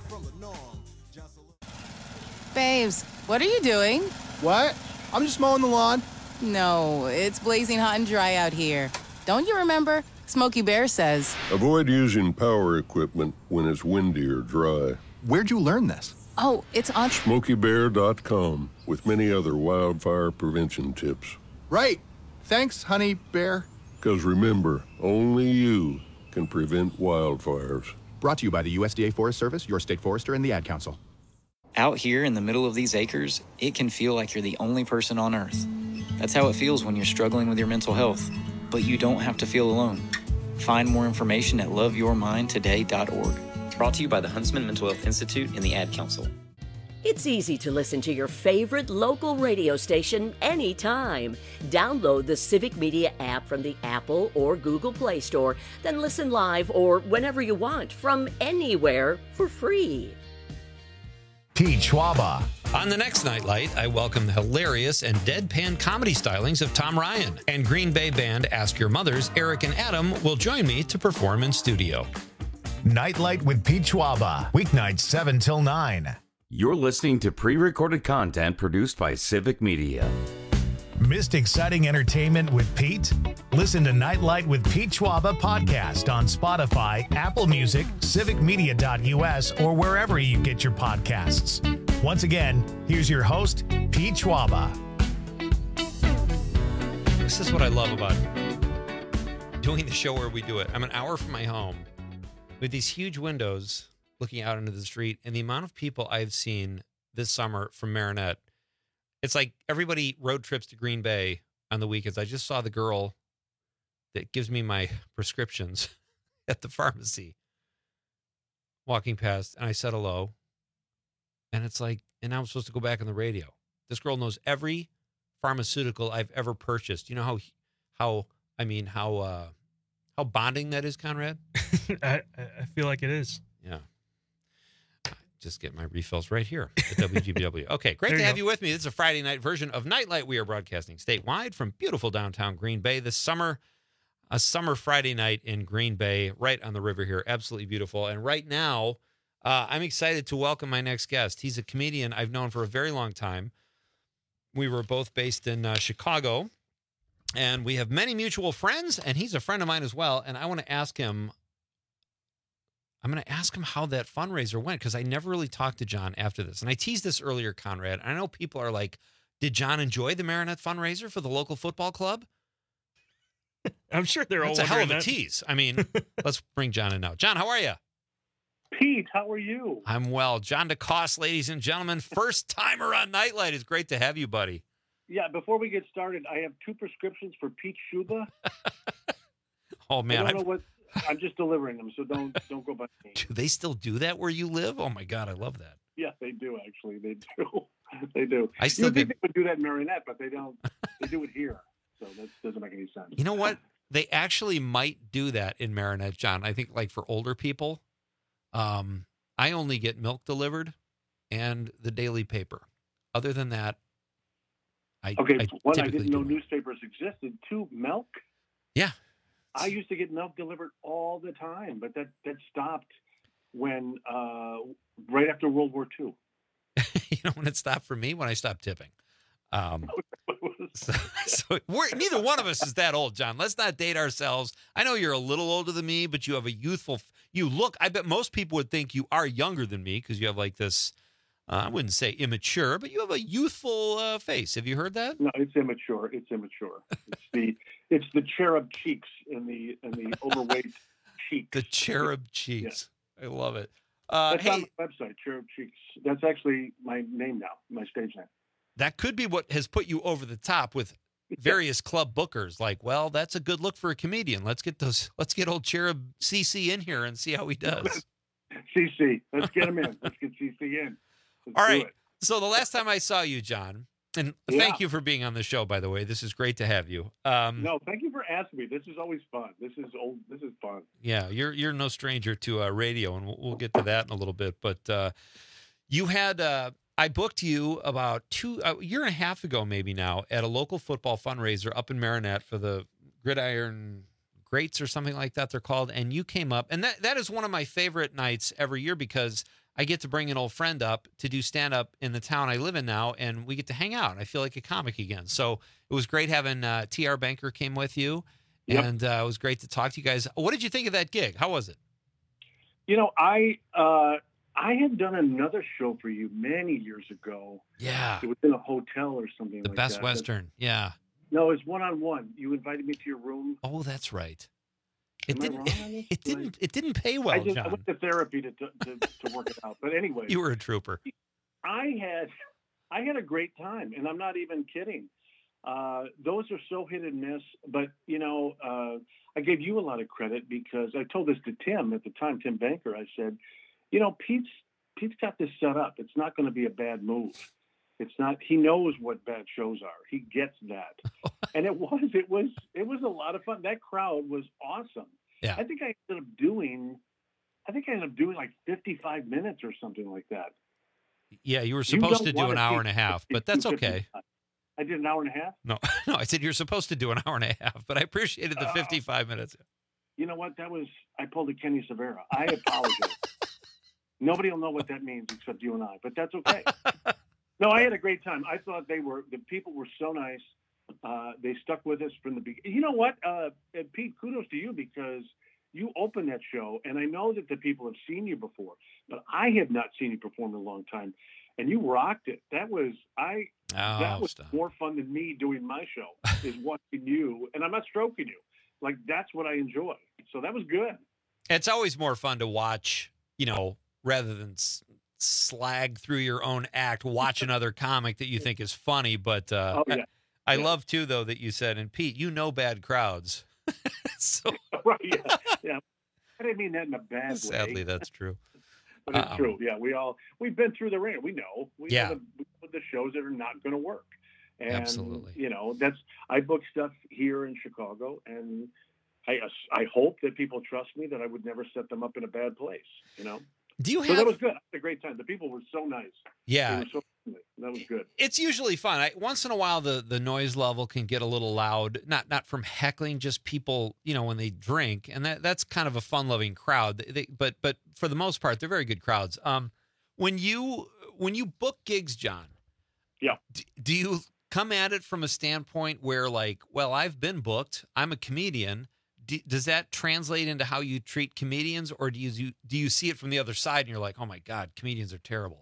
Babes, what are you doing?
What? I'm just mowing the lawn.
No, it's blazing hot and dry out here. Don't you remember? Smokey Bear says.
Avoid using power equipment when it's windy or dry.
Where'd you learn this?
Oh, it's on
smokey bear dot com with many other wildfire prevention tips.
Right. Thanks, honey bear.
Because remember, only you can prevent wildfires.
Brought to you by the U S D A Forest Service, your state forester, and the Ad Council.
Out here in the middle of these acres, it can feel like you're the only person on Earth. That's how it feels when you're struggling with your mental health. But you don't have to feel alone. Find more information at love your mind today dot org. Brought to you by the Huntsman Mental Health Institute and the Ad Council.
It's easy to listen to your favorite local radio station anytime. Download the Civic Media app from the Apple or Google Play Store, then listen live or whenever you want from anywhere for free.
Pete Schwaba.
On the next Nightlight, I welcome the hilarious and deadpan comedy stylings of Tom Ryan. And Green Bay band Ask Your Mothers, Eric and Adam, will join me to perform in studio.
Nightlight with Pete Schwaba. Weeknights seven till nine.
You're listening to pre-recorded content produced by Civic Media.
Missed exciting entertainment with Pete? Listen to Nightlight with Pete Schwaba podcast on Spotify, Apple Music, civic media dot U S, or wherever you get your podcasts. Once again, here's your host, Pete Schwaba.
This is what I love about doing the show where we do it. I'm an hour from my home with these huge windows looking out into the street, and the amount of people I've seen this summer from Marinette. It's like everybody road trips to Green Bay on the weekends. I just saw the girl that gives me my prescriptions at the pharmacy walking past, and I said hello. And it's like, and now I'm supposed to go back on the radio. This girl knows every pharmaceutical I've ever purchased. You know how, how I mean, how uh, how bonding that is, Conrad?
I, I feel like it is.
Yeah. Just get my refills right here at W G B W. Okay, great to
you
have
go.
you with me. This is a Friday night version of Nightlight. We are broadcasting statewide from beautiful downtown Green Bay this summer. A summer Friday night in Green Bay, right on the river here. Absolutely beautiful. And right now, uh, I'm excited to welcome my next guest. He's a comedian I've known for a very long time. We were both based in uh, Chicago, and we have many mutual friends, and he's a friend of mine as well. And I want to ask him I'm going to ask him how that fundraiser went, because I never really talked to John after this. And I teased this earlier, Conrad. I know people are like, did John enjoy the Marinette fundraiser for the local football club?
I'm sure they're all
That's a hell of a
wondering that.
tease. I mean, let's bring John in now. John, how are you?
Pete, how are you?
I'm well. John DeCoste, ladies and gentlemen, first timer on Nightlight. It's great to have you, buddy.
Yeah, before we get started, I have two prescriptions for Pete Shuba.
Oh, man.
I don't
I-
know what... I'm just delivering them, so don't don't go by me.
Do they still do that where you live? Oh, my God. I love that.
Yeah, they do, actually. They do. They do.
I still
you think
get-
they would do that in Marinette, but they don't. They do it here, so that doesn't make any sense.
You know what? They actually might do that in Marinette, John. I think like for older people, um, I only get milk delivered and the daily paper. Other than that, I
Okay,
I
one, I
typically
didn't know
do-
newspapers existed. Two, milk.
Yeah.
I used to get milk delivered all the time, but that, that stopped when uh, right after World War Two.
You know when it stopped for me? When I stopped tipping. Um, so so we're, neither one of us is that old, John. Let's not date ourselves. I know you're a little older than me, but you have a youthful, you look, I bet most people would think you are younger than me because you have like this, uh, I wouldn't say immature, but you have a youthful uh, face. Have you heard that?
No, it's immature. It's immature. It's the it's the cherub cheeks and the and the overweight cheeks.
The cherub cheeks. I love it. Uh,
That's
hey,
on my website, Cherub Cheeks. That's actually my name now, my stage name.
that could be what has put you over the top with various club bookers. Like, well, that's a good look for a comedian. Let's get those. Let's get old Cherub C C in here and see how he does.
C C, let's get him in. Let's get C C in. Let's
All
do
right.
it.
So the last time I saw you, John, and
Yeah.
thank you for being on the show, by the way. This is great to have you. Um,
No, thank you for asking me. This is always fun. This is old. This is fun.
Yeah, you're you're no stranger to uh, radio, and we'll, we'll get to that in a little bit. But uh, you had uh, I booked you about two a year and a half ago, maybe now, at a local football fundraiser up in Marinette for the Gridiron Greats or something like that they're called. And you came up, and that that is one of my favorite nights every year because I get to bring an old friend up to do stand up in the town I live in now, and we get to hang out. I feel like a comic again. So it was great having uh, T R Banker came with you.
Yep.
And uh, it was great to talk to you guys. What did you think of that gig? How was it?
You know, I uh, I had done another show for you many years ago.
Yeah.
It was in a hotel or something
The
like
Best
that.
Western. Yeah.
No, it was one on one. You invited me to your room.
Oh, that's right. It
Am I
didn't.
wrong on this?
It didn't. It didn't pay well,
I, just, I
John.
went to therapy to, to, to, to work it out. But anyway,
You were a trooper.
I had I had a great time, and I'm not even kidding. Uh, those are so hit and miss. But you know, uh, I gave you a lot of credit because I told this to Tim at the time, Tim Banker. I said, you know, Pete's Pete's got this set up. It's not going to be a bad move. It's not. He knows what bad shows are. He gets that, and it was. It was. It was a lot of fun. That crowd was awesome.
Yeah.
I think I ended up doing. I think I ended up doing like fifty-five minutes or something like that.
Yeah, you were
You
supposed
don't
to do
wanna
an hour
see
and a half, but that's
fifty-two,
okay.
fifty-five. I did an hour and a half.
No, no, I said you're supposed to do an hour and a half, but I appreciated the
Oh.
fifty-five minutes.
You know what? That was. I pulled a Kenny Severa. I apologize. Nobody will know what that means except you and I, but that's okay. No, I had a great time. I thought they were. The people were so nice. Uh, they stuck with us from the beginning. You know what, uh, and Pete, kudos to you because you opened that show, and I know that the people have seen you before, but I have not seen you perform in a long time, and you rocked it. That was I.
Oh,
that was
stop.
more fun than me doing my show. Is watching you, and I'm not stroking you. Like that's what I enjoy. So that was good.
It's always more fun to watch, you know, rather than s- slag through your own act. Watch another comic that you think is funny, but uh,
Oh, yeah.
I, I
Yeah.
love too though that you said, and Pete, you know, bad crowds. so
right. Yeah. Yeah. I didn't mean that in a bad way.
sadly, that's true.
But it's
Uh-oh.
true. Yeah, we all we've been through the ringer. We know. We
Yeah.
know the, we know the shows that are not going to work. And
Absolutely.
you know, that's I book stuff here in Chicago, and I I hope that people trust me that I would never set them up in a bad place. You know.
Do you
So
have?
that was good. I had a great time. The people were so nice.
Yeah.
They were so friendly. That was good.
It's usually fun. I, once in a while, the the noise level can get a little loud. Not not from heckling, just people, you know, when they drink, and that that's kind of a fun loving crowd. They, they, but but for the most part, they're very good crowds. Um, when you when you book gigs, John,
yeah,
do, do you come at it from a standpoint where like, well, I've been booked. I'm a comedian. Do, does that translate into how you treat comedians, or do you do you see it from the other side and you're like, oh my God, comedians are terrible?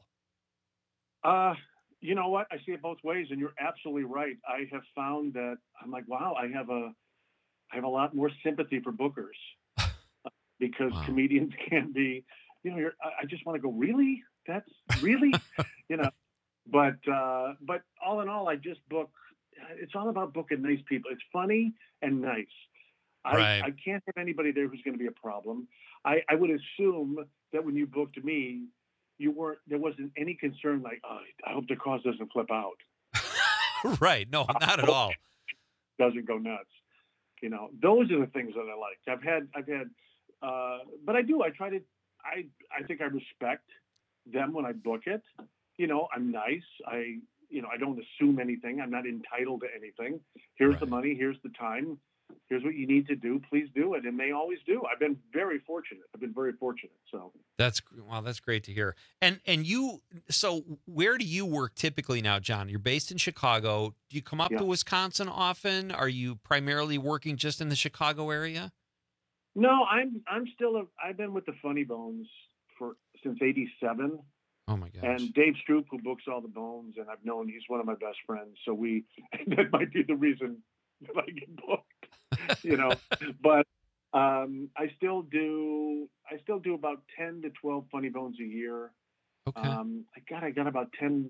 Uh, you know what? I see it both ways, and you're absolutely right. I have found that I'm like, wow, I have a, I have a lot more sympathy for bookers uh, because
Wow.
comedians can be, you know, you're, I I just want to go, really? That's really, you know, but, uh, but all in all, I just book, it's all about booking nice people. It's funny and nice. I,
Right.
I can't have anybody there who's going to be a problem. I, I would assume that when you booked me, you weren't, there wasn't any concern like, oh, I hope the cause doesn't flip out.
Right. No, not at all.
Doesn't go nuts. You know, those are the things that I like. I've had, I've had, uh, but I do, I try to, I, I think I respect them when I book it. You know, I'm nice. I, you know, I don't assume anything. I'm not entitled to anything. Here's
Right.
the money. Here's the time. Here's what you need to do. Please do it. And they always do. I've been very fortunate. I've been very fortunate. So
That's wow, that's great to hear. And and you, so where do you work typically now, John? You're based in Chicago. Do you come up
Yeah.
to Wisconsin often? Are you primarily working just in the Chicago area?
no, I'm, I'm still, a, I've been with the Funny Bones for, since eighty-seven.
Oh my gosh.
And Dave Stroop, who books all the Bones, and I've known he's one of my best friends. So we, that might be the reason that I get booked, you know. But um, I still do, I still do about ten to twelve Funny Bones a year.
Okay.
Um, I got, I got about ten.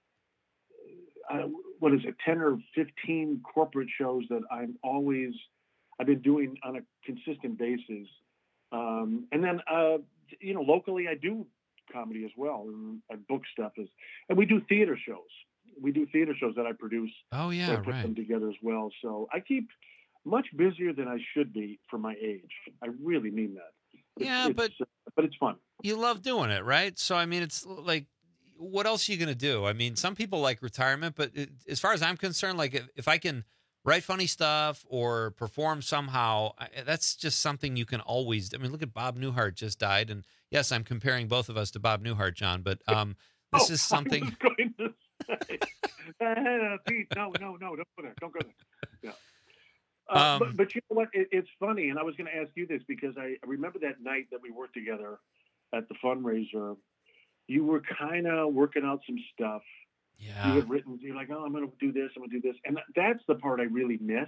Uh, what is it? Ten or fifteen corporate shows that I'm always, I've been doing on a consistent basis. Um, and then, uh, you know, locally, I do comedy as well, and I book stuff as, and we do theater shows. We do theater shows that I produce.
Oh
so
yeah,
I put
right.
them together as well. So I keep much busier than I should be for my age. I really mean that. It's-
Yeah,
it's,
but
uh, but it's fun.
You love doing it, right? So I mean, it's like, what else are you gonna do? I mean, some people like retirement, but it, as far as I'm concerned, like if, if I can write funny stuff or perform somehow, I, that's just something you can always. I mean, look at Bob Newhart just died, and yes, I'm comparing both of us to Bob Newhart, John, but um, this
Oh,
is something.
I was going to say, uh, Pete, no, no, no, don't go there, don't go there. Yeah. Uh,
Um,
but, but you know what? It, it's funny, and I was going to ask you this because I, I remember that night that we worked together at the fundraiser. You were kind of working out some stuff.
Yeah.
You had written, you're like, oh, I'm going to do this, I'm going to do this. And that- that's the part I really miss.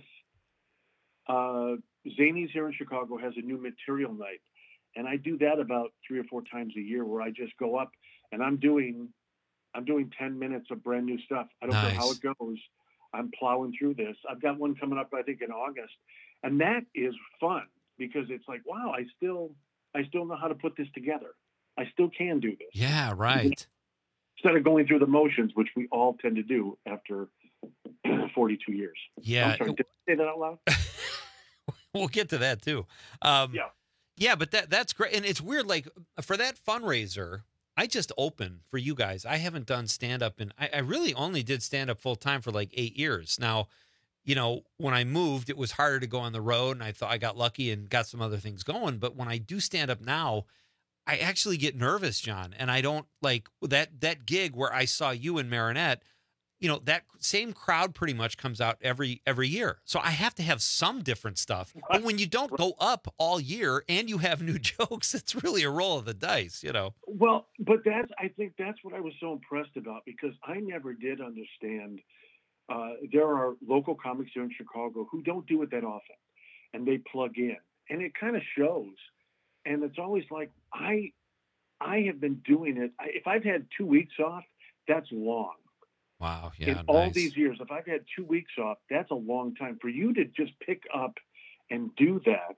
Uh, Zanies here in Chicago has a new material night. And I do that about three or four times a year where I just go up and I'm doing, I'm doing ten minutes of brand new stuff. I don't care how
Nice.
it goes. I'm plowing through this. I've got one coming up, I think, in August. And that is fun because it's like, wow, I still, I still know how to put this together. I still can do this.
Yeah, right.
Instead of going through the motions, which we all tend to do after forty-two years.
Yeah.
I'm sorry, did I say that out loud?
We'll get to that too. Um,
Yeah.
Yeah, but that that's great. And it's weird, like for that fundraiser, I just opened for you guys. I haven't done stand up and I, I really only did stand up full time for like eight years. Now, you know, when I moved, it was harder to go on the road and I thought I got lucky and got some other things going. But when I do stand up now, I actually get nervous, John. And I don't like that that gig where I saw you and Marinette. you know, that same crowd pretty much comes out every every year. So I have to have some different stuff. But when you don't go up all year and you have new jokes, it's really a roll of the dice, you know.
Well, but that's I think that's what I was so impressed about, because I never did understand. Uh, there are local comics here in Chicago who don't do it that often, and they plug in, and it kind of shows. And it's always like I, I have been doing it. I, if I've had two weeks off, that's long.
Wow. Yeah.
In
nice.
all these years, if I've had two weeks off, that's a long time. For you to just pick up and do that,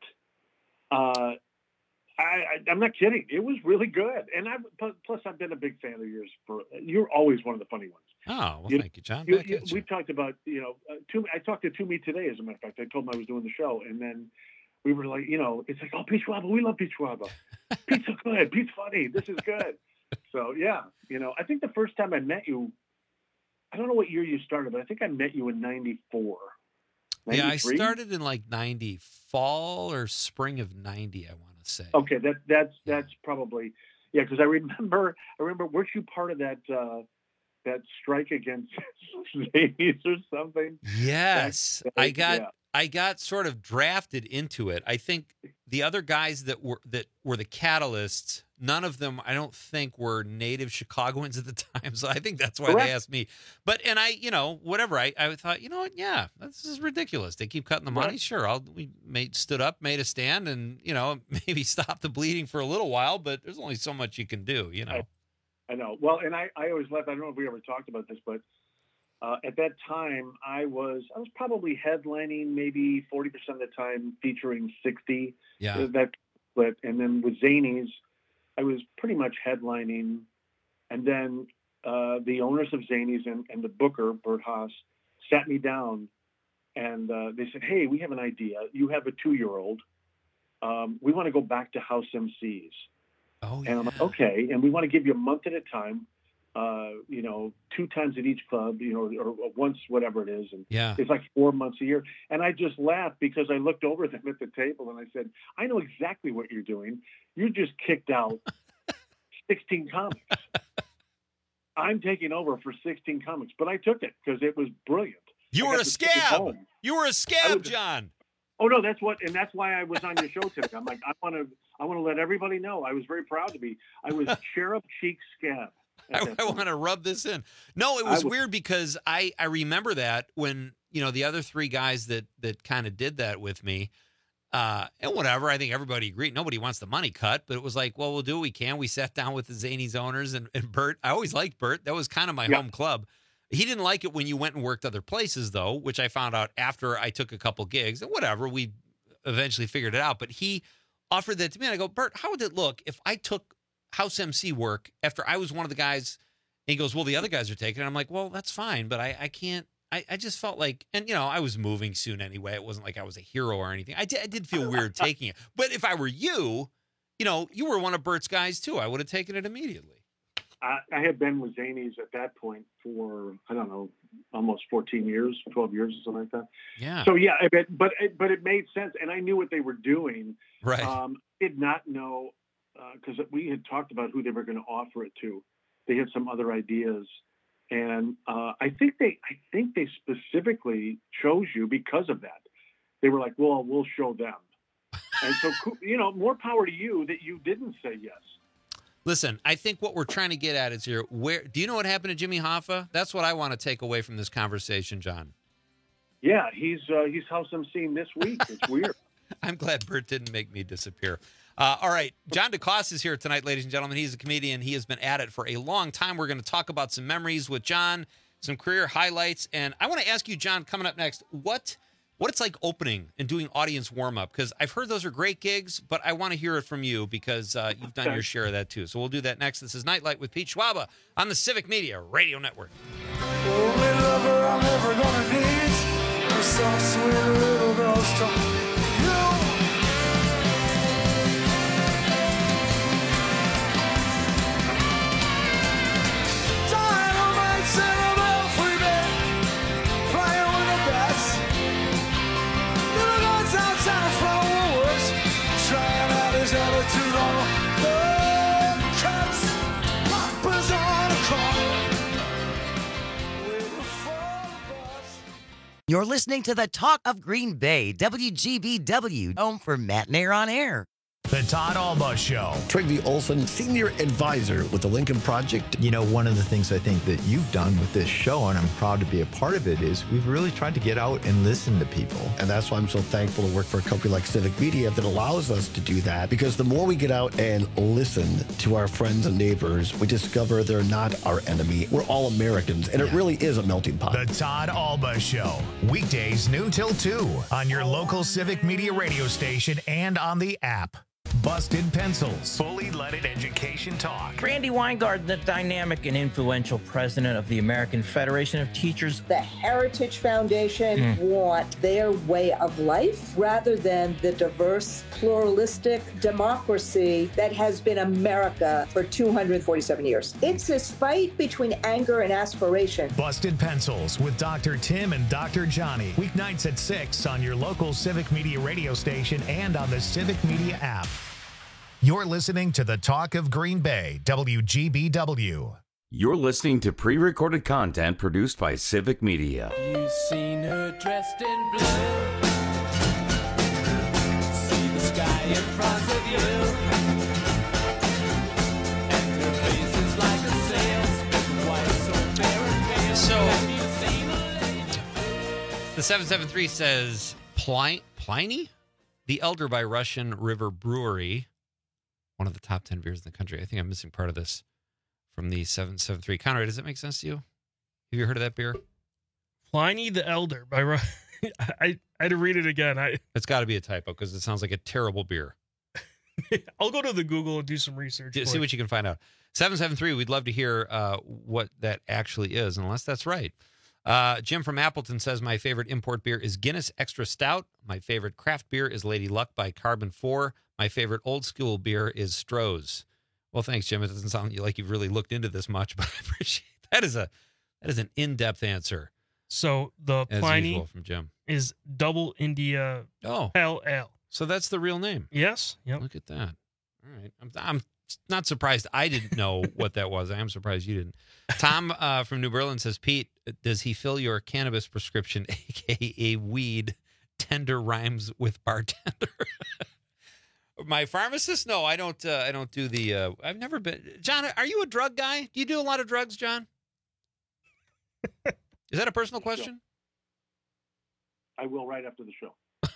uh, I, I, I'm not kidding. It was really good. And I plus I've been a big fan of yours. For you're always one of the funny ones.
Oh, well,
you,
thank you, John.
You, you, we talked about, you know, uh, Toomey, I talked to Toomey today, as a matter of fact. I told him I was doing the show, and then we were like, you know, it's like, oh, Pete Schwaba, we love Pete Schwaba. Pete's so good. Pete's funny. This is good. So, yeah, you know, I think the first time I met you, I don't know what year you started, but I think I met you in ninety-four.
Yeah, I started in like ninety, fall or spring of ninety, I want to say.
Okay, that that's that's probably, yeah, because I remember, I remember, weren't you part of that uh, that strike against Zanies or something?
Yes,
that,
I got
yeah.
I got sort of drafted into it. I think the other guys that were that were the catalysts, none of them, I don't think, were native Chicagoans at the time. So I think that's why
Correct.
they asked me. But and I, you know, whatever. I, I thought, you know what? Yeah, this is ridiculous. They keep cutting the money.
Right.
Sure, I'll we made stood up, made a stand, and you know, maybe stop the bleeding for a little while. But there's only so much you can do, you know.
I, I know. Well, and I, I always left. I don't know if we ever talked about this, but uh, at that time, I was I was probably headlining maybe forty percent of the time, featuring sixty.
Yeah.
That split, and then with Zanies, I was pretty much headlining, and then uh, the owners of Zanies and, and the booker, Bert Haas, sat me down, and uh, they said, "Hey, we have an idea. You have a two-year-old. Um, we want to go back to house M Cs."
Oh, yeah.
And I'm like, okay, and we want to give you a month at a time, uh, you know, two times at each club, you know, or, or once, whatever it is. And
Yeah.
it's like four months a year. And I just laughed because I looked over at them at the table and I said, I know exactly what you're doing. You just kicked out sixteen comics. I'm taking over for sixteen comics, but I took it because it was brilliant.
You
I
were
got
a
to take it
scab.
home.
You were a scab,
was-
John.
Oh no, that's what, and that's why I was on your show today. I'm like, I want to, I want to let everybody know. I was very proud to be. I was cherub cheek scab. at
I,
that
I
point.
want to rub this in. No, it
I
was
was-
weird because I, I remember that when, you know, the other three guys that, that kind of did that with me, uh, and whatever, I think everybody agreed. Nobody wants the money cut, but it was like, well, we'll do what we can. We sat down with the Zanies owners and, and Bert. I always liked Bert. That was kind of my
Yeah.
home club. He didn't like it when you went and worked other places, though, which I found out after I took a couple gigs and whatever. We eventually figured it out. But he offered that to me. And I go, Bert, how would it look if I took house M C work after I was one of the guys? And he goes, well, the other guys are taking it. I'm like, well, that's fine, but I, I can't. I, I just felt like, and, you know, I was moving soon anyway. It wasn't like I was a hero or anything. I did, I did feel weird taking it. But if I were you, you know, you were one of Bert's guys, too. I would have taken it immediately.
I, I had been with Zanies at that point for, I don't know, almost fourteen years, twelve years or something like that.
Yeah.
So yeah, I bet, but it, but it made sense, and I knew what they were doing.
Right.
Um, did not know because we had talked about who they were going to offer it to. They had some other ideas, and uh, I think they, I think they specifically chose you because of that. They were like, "Well, we'll show them," and so you know, more power to you that you didn't say yes.
Listen, I think what we're trying to get at is here. Where do you know what happened to Jimmy Hoffa? That's what I want to take away from this conversation, John.
Yeah, he's uh, he's house emceeing this week. It's weird.
I'm glad Bert didn't make me disappear. Uh, all right, John DeCoste is here tonight, ladies and gentlemen. He's a comedian. He has been at it for a long time. We're going to talk about some memories with John, some career highlights, and I want to ask you, John, coming up next, what what it's like opening and doing audience warm-up, because I've heard those are great gigs, but I want to hear it from you because uh, you've done your share of that too. So we'll do that next. This is Nightlight with Pete Schwaba on the Civic Media Radio Network.
Only lover I'm ever gonna need. A soft, sweet little girl's talk. Dynamite set a belfry bed, flying with the bats. Little guns outside from Woolworths, trying out his attitude on the cats. Poppers on a car.
You're listening to the Talk of Green Bay, W G B W, home for Matt Nair on Air.
The Todd Alba Show.
Trygve Olson, Senior Advisor with the Lincoln Project.
You know, one of the things I think that you've done with this show, and I'm proud to be a part of it, is we've really tried to get out and listen to people.
And that's why I'm so thankful to work for a company like Civic Media that allows us to do that. Because the more we get out and listen to our friends and neighbors, we discover they're not our enemy. We're all Americans, and yeah. it really is a melting pot.
The Todd Alba Show. Weekdays noon till two on your local Civic Media radio station and on the app. Busted Pencils. Fully leaded education talk.
Randy Weingard, the dynamic and influential president of the American Federation of Teachers.
The Heritage Foundation mm. want their way of life rather than the diverse, pluralistic democracy that has been America for two hundred forty-seven years. It's this fight between anger and aspiration.
Busted Pencils with Doctor Tim and Doctor Johnny. Weeknights at six on your local Civic Media radio station and on the Civic Media app. You're listening to the Talk of Green Bay, W G B W.
You're listening to pre-recorded content produced by Civic Media.
You've seen her dressed in blue. See the sky in front of you. And her face is like a sail, spinning white, so fair and pale.
So,
Have you seen her?
The seven seven three says, Pli- Pliny? The Elder by Russian River Brewery. One of the top ten beers in the country. I think I'm missing part of this from the seven seven three. Conrad, does that make sense to you? Have you heard of that beer?
Pliny the Elder by Ru- I, I had to read it again. I
It's got to be a typo because it sounds like a terrible beer.
I'll go to the Google and do some research.
Yeah, see what you can find out. seven seven three, we'd love to hear uh, what that actually is, unless that's right. Uh, Jim from Appleton says, my favorite import beer is Guinness Extra Stout. My favorite craft beer is Lady Luck by Carbon four. My favorite old school beer is Stroh's. Well, thanks, Jim. It doesn't sound like you've really looked into this much, but I appreciate that. Is a that is an in-depth answer.
So the
as
Pliny
usual from Jim
is Double India
oh.
L L.
So that's the real name.
Yes. Yep.
Look at that. All right. I'm I'm not surprised I didn't know what that was. I am surprised you didn't. Tom uh, from New Berlin says, Pete, does he fill your cannabis prescription, a k a weed? Tender rhymes with bartender. My pharmacist? No, I don't. Uh, I don't do the. Uh, I've never been. John, are you a drug guy? Do you do a lot of drugs, John? Is that a personal question?
I will right after the show.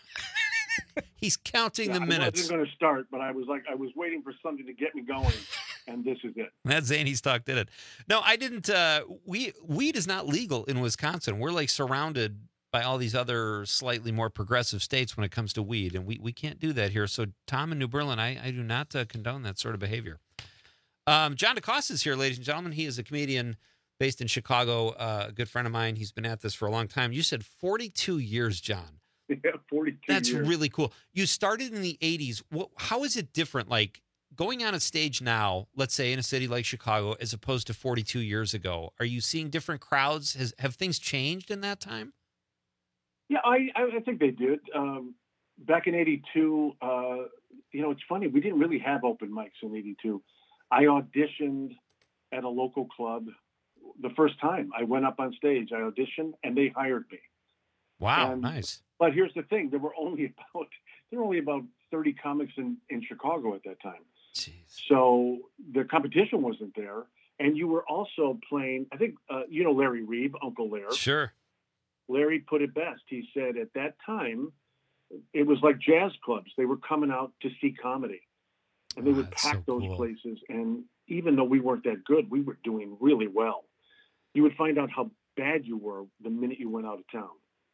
He's counting
yeah,
the
I
minutes.
I wasn't going to start, but I was like, I was waiting for something to get me going, and this is it.
That Zany's talk did it. No, I didn't. Uh, we weed is not legal in Wisconsin. We're like surrounded by all these other slightly more progressive states when it comes to weed, and we, we can't do that here. So, Tom in New Berlin, I, I do not uh, condone that sort of behavior. Um, John DeCosta is here, ladies and gentlemen. He is a comedian based in Chicago, uh, a good friend of mine. He's been at this for a long time. You said forty-two years, John.
Yeah, forty-two
That's
years.
really cool. You started in the eighties. What, how is it different, like, going on a stage now, let's say in a city like Chicago, as opposed to forty-two years ago? Are you seeing different crowds? Has, have things changed in that time?
Yeah, I, I think they did. Um, back in eighty-two, uh, you know, it's funny. We didn't really have open mics in eighty-two. I auditioned at a local club the first time. I went up on stage. I auditioned, and they hired me.
Wow,
and,
nice.
But here's the thing. There were only about there were only about thirty comics in, in Chicago at that time.
Jeez.
So the competition wasn't there. And you were also playing, I think, uh, you know, Larry Reeb, Uncle Larry.
Sure.
Larry put it best. He said at that time, it was like jazz clubs. They were coming out to see comedy. And they
oh,
would pack
so
those
cool.
places. And even though we weren't that good, we were doing really well. You would find out how bad you were the minute you went out of town.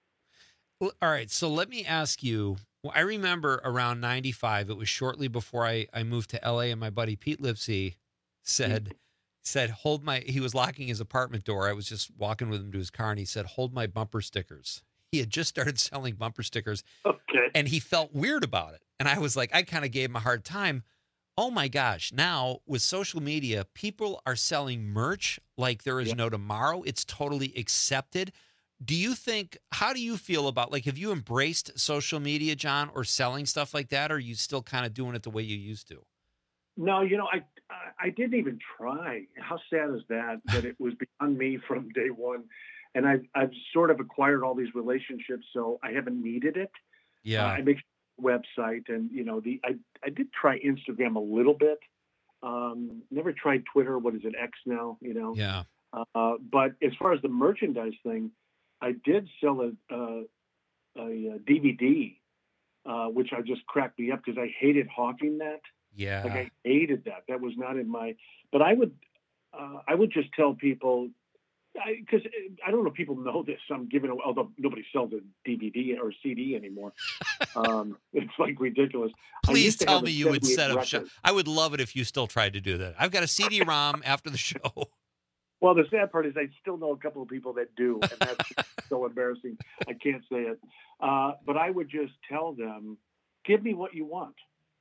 Well, all right. So let me ask you, well, I remember around ninety-five, it was shortly before I, I moved to L A, and my buddy Pete Lipsy said, said, hold my, he was locking his apartment door. I was just walking with him to his car, and he said, hold my bumper stickers. He had just started selling bumper stickers.
Okay.
And he felt weird about it. And I was like, I kind of gave him a hard time. Oh my gosh. Now with social media, people are selling merch like there is
yeah.
no tomorrow. It's totally accepted. Do you think, how do you feel about, like, have you embraced social media, John, or selling stuff like that? Or are you still kind of doing it the way you used to?
No, you know, I, I didn't even try. How sad is that, that it was beyond me from day one. and I've I've sort of acquired all these relationships, so I haven't needed it.
Yeah,
uh, I make a website, and you know, the I I did try Instagram a little bit. Um, never tried Twitter. What is it, X now? You know.
Yeah.
Uh, but as far as the merchandise thing, I did sell a a, a D V D, uh, which I just cracked me up because I hated hawking that.
Yeah.
Like I hated that. That was not in my. But I would, uh, I would just tell people, because I, I don't know if people know this. I'm giving, although nobody sells a D V D or C D anymore. um, it's like ridiculous.
Please tell me you would set up. Show. I would love it if you still tried to do that. I've got a C D ROM after the show.
Well, the sad part is I still know a couple of people that do, and that's so embarrassing. I can't say it. Uh, but I would just tell them, give me what you want.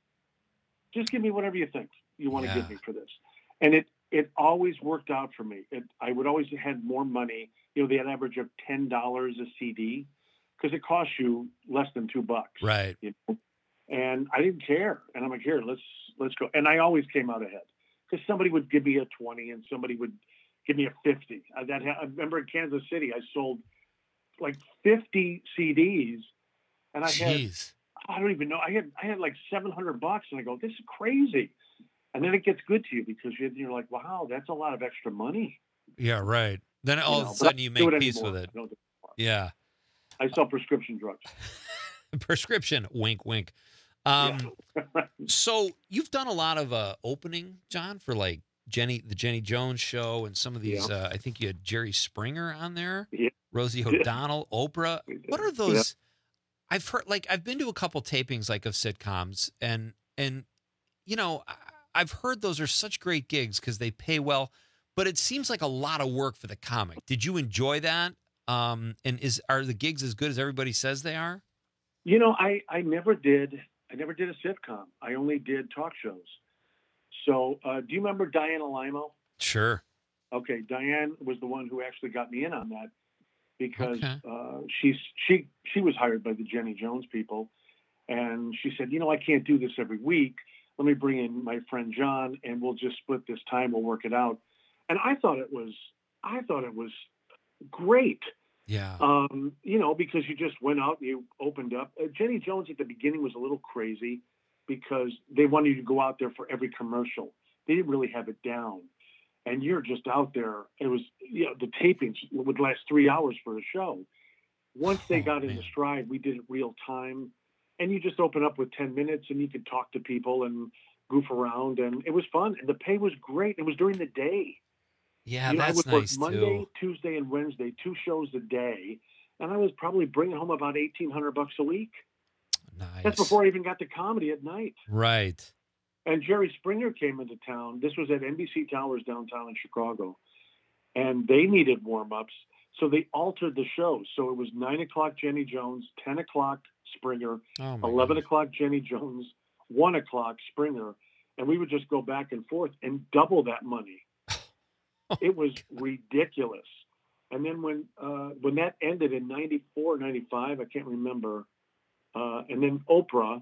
Just give me whatever you think you want yeah. to give me for this. And it, it always worked out for me. It, I would always had more money. You know, the average of ten dollars a C D, because it costs you less than two bucks.
Right.
You know? And I didn't care. And I'm like, here, let's let's go. And I always came out ahead because somebody would give me a twenty and somebody would give me a fifty. I, that, I remember in Kansas City, I sold like fifty C Ds, and I
Jeez.
had, I don't even know, I had I had like seven hundred bucks, and I go, this is crazy. And then it gets good to you because you're, you're like, wow, that's a lot of extra money.
Yeah, right. Then all
you
of
know,
a sudden you make peace
anymore.
with it.
I don't do it
yeah.
I sell prescription drugs.
Prescription, wink, wink. Um,
yeah.
So you've done a lot of uh, opening, John, for like Jenny, the Jenny Jones show, and some of these. Yeah. Uh, I think you had Jerry Springer on there,
yeah.
Rosie O'Donnell, Oprah. What are those? Yeah. I've heard, like, I've been to a couple tapings, like, of sitcoms, and and you know, I've heard those are such great gigs because they pay well, but it seems like a lot of work for the comic. Did you enjoy that? Um, and is are the gigs as good as everybody says they are?
You know, I I never did. I never did a sitcom. I only did talk shows. So, uh, do you remember Diana Limo?
Sure.
Okay, Diane was the one who actually got me in on that because
okay.
uh, she's she she was hired by the Jenny Jones people, and she said, you know, I can't do this every week. Let me bring in my friend John, and we'll just split this time. We'll work it out. And I thought it was I thought it was great.
Yeah.
Um, you know, because you just went out and you opened up. Uh, Jenny Jones at the beginning was a little crazy because they wanted you to go out there for every commercial. They didn't really have it down. And you're just out there. It was, you know, the tapings would last three hours for a show. Once they got
oh,
in the stride, we did it real time. And you just open up with ten minutes and you could talk to people and goof around. And it was fun. And the pay was great. It was during the day.
Yeah,
you know,
that's
I would
nice
work Monday,
too.
Tuesday, and Wednesday, two shows a day. And I was probably bringing home about eighteen hundred bucks a week.
Nice.
That's before I even got to comedy at night.
Right.
And Jerry Springer came into town. This was at N B C Towers downtown in Chicago. And they needed warm-ups. So they altered the shows. So it was nine o'clock Jenny Jones, ten o'clock Springer,
oh
eleven o'clock Jenny Jones, one o'clock Springer. And we would just go back and forth and double that money. It was ridiculous. And then when uh, when that ended in ninety-four, ninety-five, I can't remember. Uh, and then Oprah,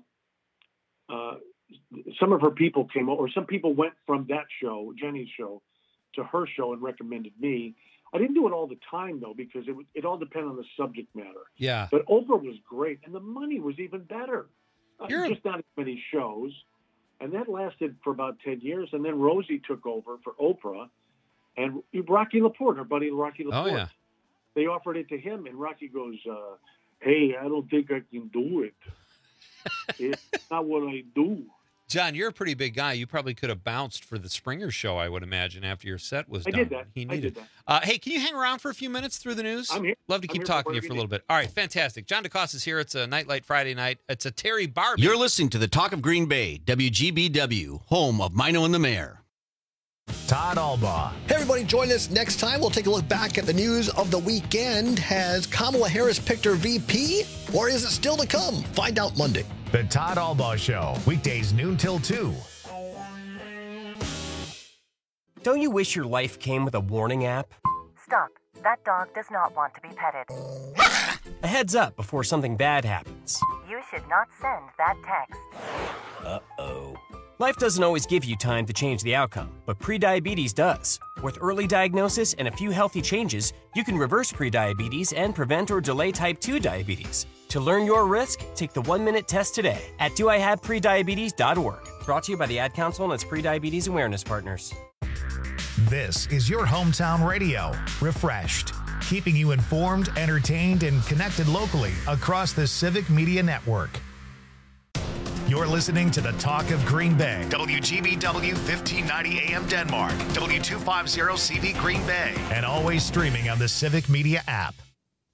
uh, some of her people came over, or some people went from that show, Jenny's show, to her show and recommended me. I didn't do it all the time, though, because it, it all depended on the subject matter.
Yeah.
But Oprah was great, and the money was even better. Uh, just not as many shows. And that lasted for about ten years. And then Rosie took over for Oprah. And Rocky Laporte, her buddy Rocky Laporte,
oh, yeah.
they offered it to him, and Rocky goes, uh, hey, I don't think I can do it. It's not what I do.
John, you're a pretty big guy. You probably could have bounced for the Springer show, I would imagine, after your set was
I
done.
did that.
He
I
needed.
did that.
Uh, hey, can you hang around for a few minutes through the news?
I'm here.
Love to
I'm
keep
here
talking to you for a little bit. All right, fantastic. John DeCosta's here. It's a Nightlight Friday night. It's a Terry Barbie.
You're listening to the Talk of Green Bay, W G B W, home of Mino and the Mayor.
Todd Albaugh.
Hey, everybody, join us next time. We'll take a look back at the news of the weekend. Has Kamala Harris picked her V P, or is it still to come? Find out Monday.
The Todd Albaugh Show, weekdays noon till two.
Don't you wish your life came with a warning app?
Stop. That dog does not want to be petted.
A heads up before something bad happens.
You should not send that text.
Uh-oh. Life doesn't always give you time to change the outcome, but prediabetes does. With early diagnosis and a few healthy changes, you can reverse prediabetes and prevent or delay type two diabetes. To learn your risk, take the one-minute test today at do I have prediabetes dot org. Brought to you by the Ad Council and its prediabetes awareness partners.
This is your hometown radio, Refreshed, keeping you informed, entertained, and connected locally across the Civic Media Network. You're listening to the Talk of Green Bay, W G B W fifteen ninety A M Denmark, W two fifty C V Green Bay, and always streaming on the Civic Media app.